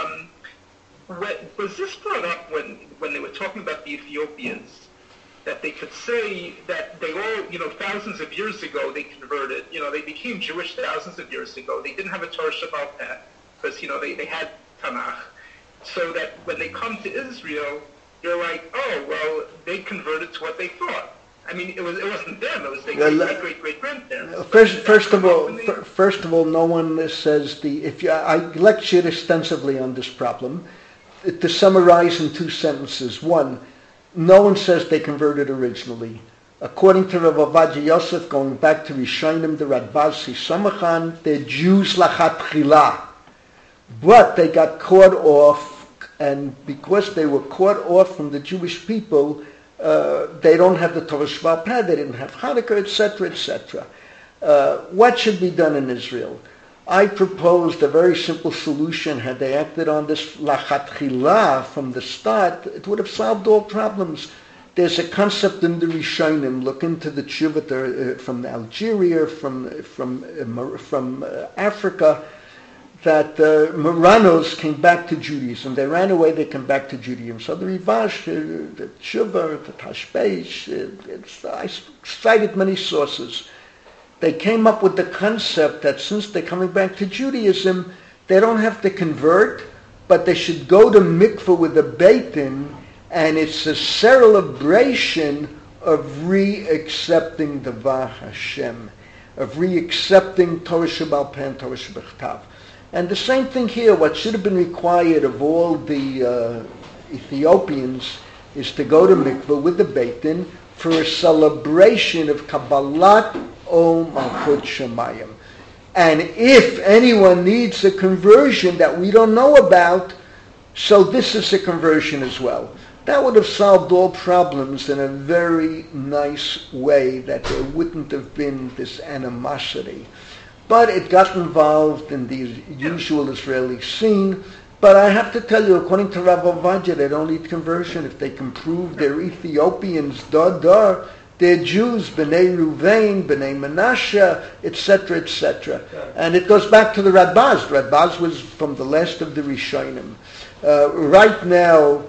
was this brought up when they were talking about the Ethiopians, that they could say that they all, thousands of years ago they converted, they became Jewish thousands of years ago. They didn't have a Torah Shabbat Peh because, they had Tanakh. So that when they come to Israel, you're like, they converted to what they thought. I mean, it wasn't them. It was their great-great-grandparents. First of all, no one says I lectured extensively on this problem. To summarize in 2 sentences. One, no one says they converted originally. According to Rav Ovadia Yosef, going back to Rishonim, the Radbaz, Samachan, they're Jews lachat chila. But they got caught off, and because they were caught off from the Jewish people, they don't have the Torah Sheba'al Peh, they didn't have Hanukkah, etc., etc. What should be done in Israel? I proposed a very simple solution. Had they acted on this lachatchila from the start, it would have solved all problems. There's a concept in the Rishonim. Look into the tshuva from Algeria, from Africa, that Marranos came back to Judaism. They ran away, they came back to Judaism. So the Rivash, the tshuva, the Tashbeish, I cited many sources. They came up with the concept that since they're coming back to Judaism, they don't have to convert, but they should go to mikveh with a Beit Din, and it's a celebration of re-accepting the Dvar Hashem, of re-accepting Torah Sheba'al Peh and Torah Shebechtav. And the same thing here, what should have been required of all the Ethiopians is to go to mikveh with the Beit Din for a celebration of Kabbalat O Malchut Shemayim. And if anyone needs a conversion that we don't know about, so this is a conversion as well. That would have solved all problems in a very nice way, that there wouldn't have been this animosity. But it got involved in the usual Israeli scene. But I have to tell you, according to Rav Ovadia, they don't need conversion. If they can prove they're Ethiopians, they're Jews, B'nai Ruvain, B'nai Menashe, etc., etc. And it goes back to the Radbaz. Radbaz was from the last of the Rishonim. Right now,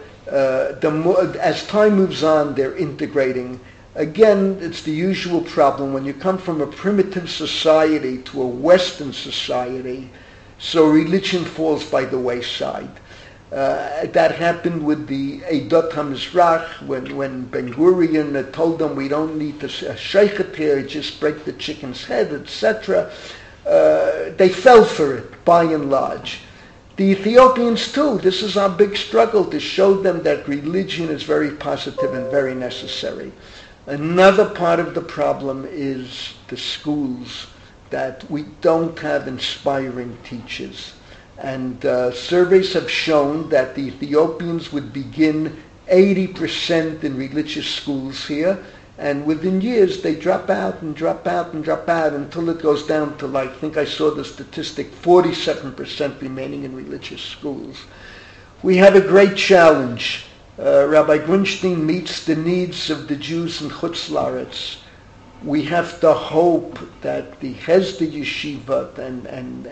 as time moves on, they're integrating. Again, it's the usual problem. When you come from a primitive society to a Western society, so religion falls by the wayside. That happened with the Eidot HaMizrach, when Ben Gurion told them we don't need to sheikhet here, just break the chicken's head, etc. They fell for it, by and large. The Ethiopians too, this is our big struggle, to show them that religion is very positive and very necessary. Another part of the problem is the schools, that we don't have inspiring teachers. And surveys have shown that the Ethiopians would begin 80% in religious schools here, and within years they drop out and drop out and drop out until it goes down to, I think I saw the statistic, 47% remaining in religious schools. We have a great challenge. Rabbi Grunstein meets the needs of the Jews in Chutz La'aretz. We have to hope that the Hesed Yeshiva and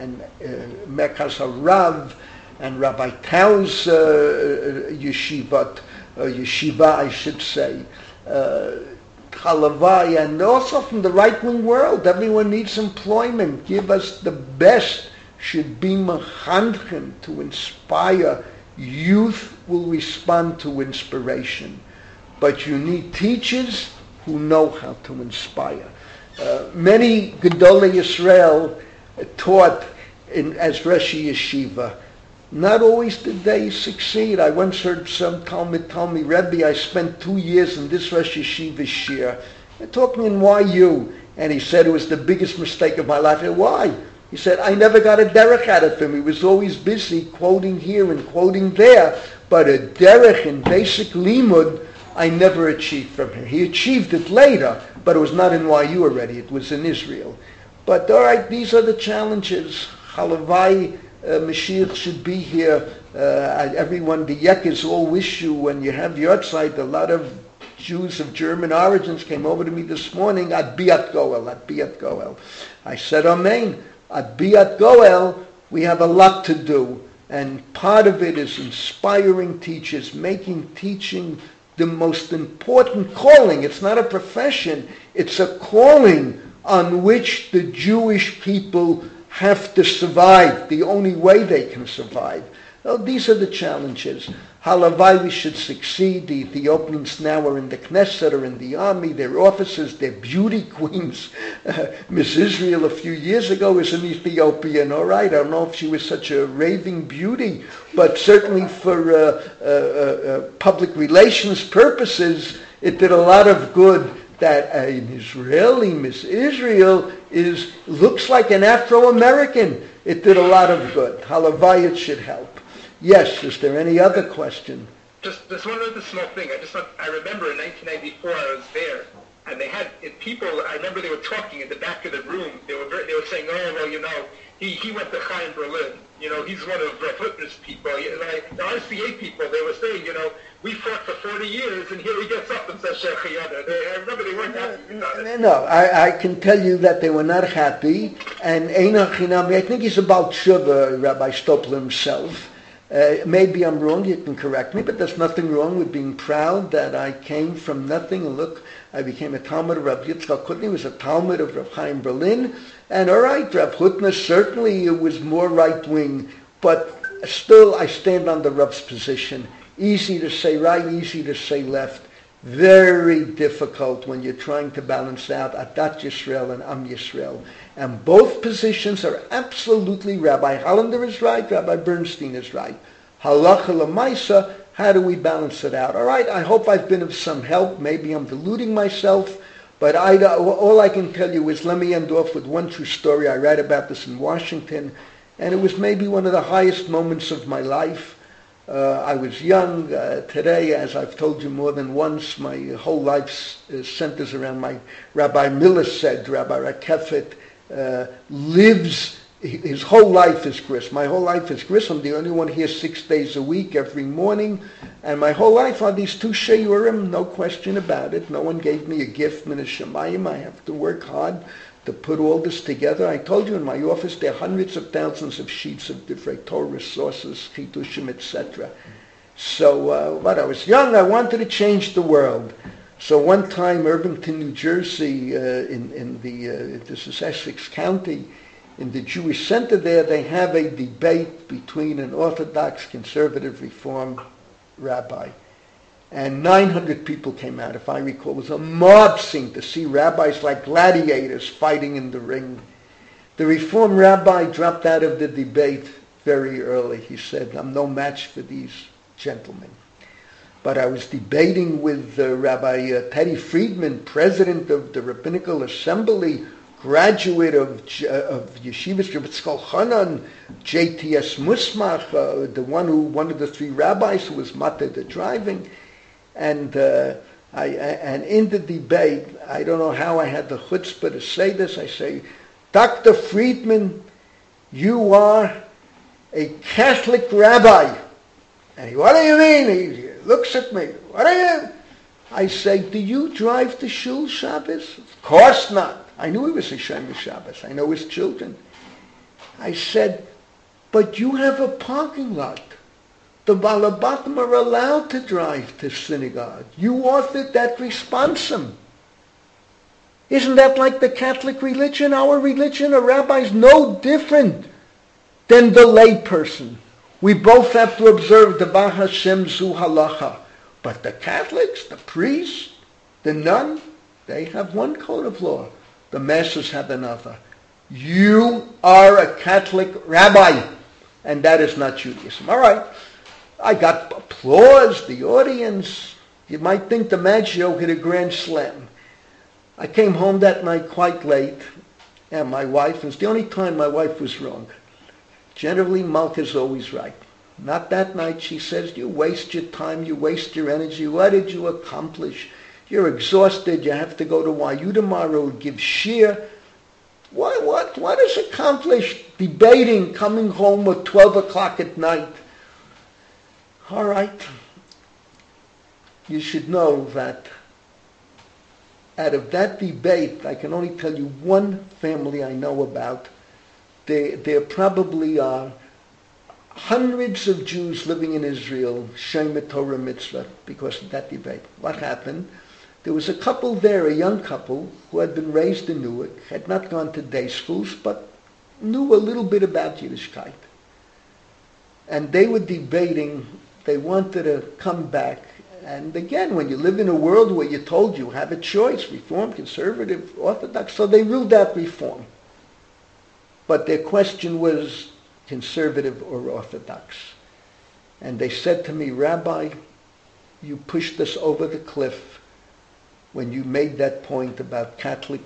Merkaz HaRav and Rabbi Tau's yeshiva, I should say, Chalavai, and also from the right-wing world, everyone needs employment. Give us the best. Should be mechanchen, to inspire. Youth will respond to inspiration. But you need teachers who know how to inspire. Many Gedolei Yisrael taught as Roshei Yeshiva. Not always did they succeed. I once heard some Talmud tell me, Rebbe, I spent 2 years in this Rosh Yeshiva shir. They're talking in YU. And he said it was the biggest mistake of my life. I said, why? He said, I never got a derech out of him. He was always busy quoting here and quoting there. But a derech in basic limud, I never achieved from him. He achieved it later, but it was not in YU already. It was in Israel. But all right, these are the challenges. Halavai, Mashiach should be here. Everyone, the Yekes all wish you, when you have your side. A lot of Jews of German origins came over to me this morning. Ad Biat Goel, Ad Biat Goel. I said, Amen. Ad Biat Goel, we have a lot to do. And part of it is inspiring teachers, making teaching the most important calling. It's not a profession. It's a calling on which the Jewish people have to survive, the only way they can survive. Well, these are the challenges. Halavai, we should succeed. The Ethiopians now are in the Knesset, are in the army, they're officers, they're beauty queens. Miss Israel a few years ago was an Ethiopian, all right. I don't know if she was such a raving beauty, but certainly for public relations purposes, it did a lot of good that an Israeli Miss Israel looks like an Afro-American. It did a lot of good. Halavai, it should help. Yes, is there any other question? Just one other small thing. I remember in 1994 I was there, And they had people. I remember they were talking in the back of the room. They were saying, "Oh, well, he went to Chaim Berlin. He's one of Hitler's people." Like the RCA people, they were saying, we fought for 40 years, and here he gets up and says Shechiyada. I remember they weren't happy about it. No, I can tell you that they were not happy. And Einach Hinami, I think he's about Tshuva, Rabbi Stopler himself. Maybe I'm wrong, you can correct me, but there's nothing wrong with being proud that I came from nothing, and look, I became a Talmud of Rav Yitzchak Hutner, he was a Talmud of Rav Chaim Berlin, and all right, Rav Hutner certainly it was more right-wing, but still I stand on the Rav's position. Easy to say right, easy to say left. Very difficult when you're trying to balance out Adat Yisrael and Am Yisrael. And both positions are absolutely, Rabbi Hollander is right, Rabbi Bernstein is right. Halacha l'maisa, how do we balance it out? All right, I hope I've been of some help. Maybe I'm deluding myself. But all I can tell you is, let me end off with one true story. I read about this in Washington, and it was maybe one of the highest moments of my life. I was young. Today, as I've told you more than once, my whole life centers around my Rabbi Miller said, Rabbi Rakefet lives, his whole life is Gris. My whole life is Gris. I'm the only one here 6 days a week, every morning. And my whole life are these two Sheyurim, no question about it. No one gave me a gift, Min Hashemayim. I have to work hard to put all this together. I told you in my office there are hundreds of thousands of sheets of different Torah sources, Chidushim, etc. So when I was young, I wanted to change the world. So one time, Irvington, New Jersey, this is Essex County, in the Jewish Center there, they have a debate between an Orthodox conservative Reform rabbi. And 900 people came out, if I recall. It was a mob scene to see rabbis like gladiators fighting in the ring. The Reform rabbi dropped out of the debate very early. He said, I'm no match for these gentlemen. But I was debating with Rabbi Teddy Friedman, president of the Rabbinical Assembly, graduate of Yeshivas Rebbetzkol Chanan, JTS Musmach, one of the three rabbis who was mated the driving. And in the debate, I don't know how I had the chutzpah to say this. I say, Dr. Friedman, you are a Catholic rabbi. And he, what do you mean? He looks at me. What are you? I say, do you drive to Shul Shabbos? Of course not. I knew he was a Shemesh Shabbos. I know his children. I said, but you have a parking lot. The Balabatim are allowed to drive to synagogue. You authored that responsum. Isn't that like the Catholic religion? Our religion, a rabbi is no different than the lay person. We both have to observe the Ba Hashem Zu Halacha. But the Catholics, the priests, the nun, they have one code of law. The masses have another. You are a Catholic rabbi, and that is not Judaism. All right. I got applause, the audience. You might think the Maggio hit a grand slam. I came home that night quite late, and my wife, it was the only time my wife was wrong. Generally, Malka's always right. Not that night. She says, you waste your time, you waste your energy. What did you accomplish? You're exhausted. You have to go to YU tomorrow, give shir. What is accomplished? Debating, coming home at 12 o'clock at night. All right. You should know that out of that debate, I can only tell you one family I know about. There probably are hundreds of Jews living in Israel, Shema Torah Mitzvah, because of that debate. What happened? There was a couple there, a young couple, who had been raised in Newark, had not gone to day schools, but knew a little bit about Yiddishkeit. And they were debating, they wanted to come back. And again, when you live in a world where you're told you have a choice, Reform, Conservative, Orthodox, so they ruled out Reform. But their question was Conservative or Orthodox. And they said to me, Rabbi, you pushed us over the cliff when you made that point about Catholic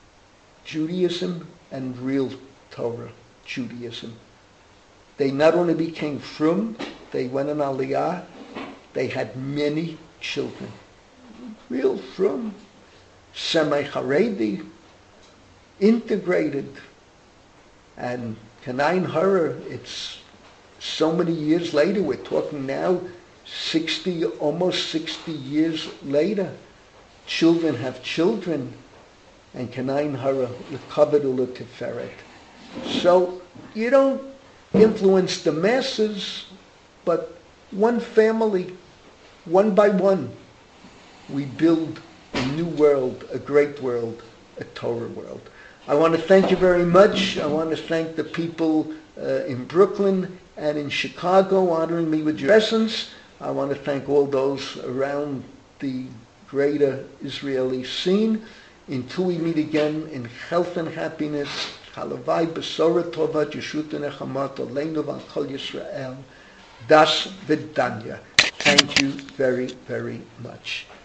Judaism and real Torah Judaism. They not only became frum, they went on Aliyah, they had many children. Real frum. semi-Haredi, integrated, and Kanain Hara, it's so many years later, we're talking now almost 60 years later, children have children, and Kanain Hara with Kavod U'Tiferet. So you don't influence the masses, but one family, one by one, we build a new world, a great world, a Torah world. I want to thank you very much. I want to thank the people in Brooklyn and in Chicago honoring me with your presence. I want to thank all those around the greater Israeli scene. Until we meet again in health and happiness, Halavai Besora Tova Yeshut Nechamat Aleinu V'Al Kol Yisrael. Das Vidanya. Thank you very, very much.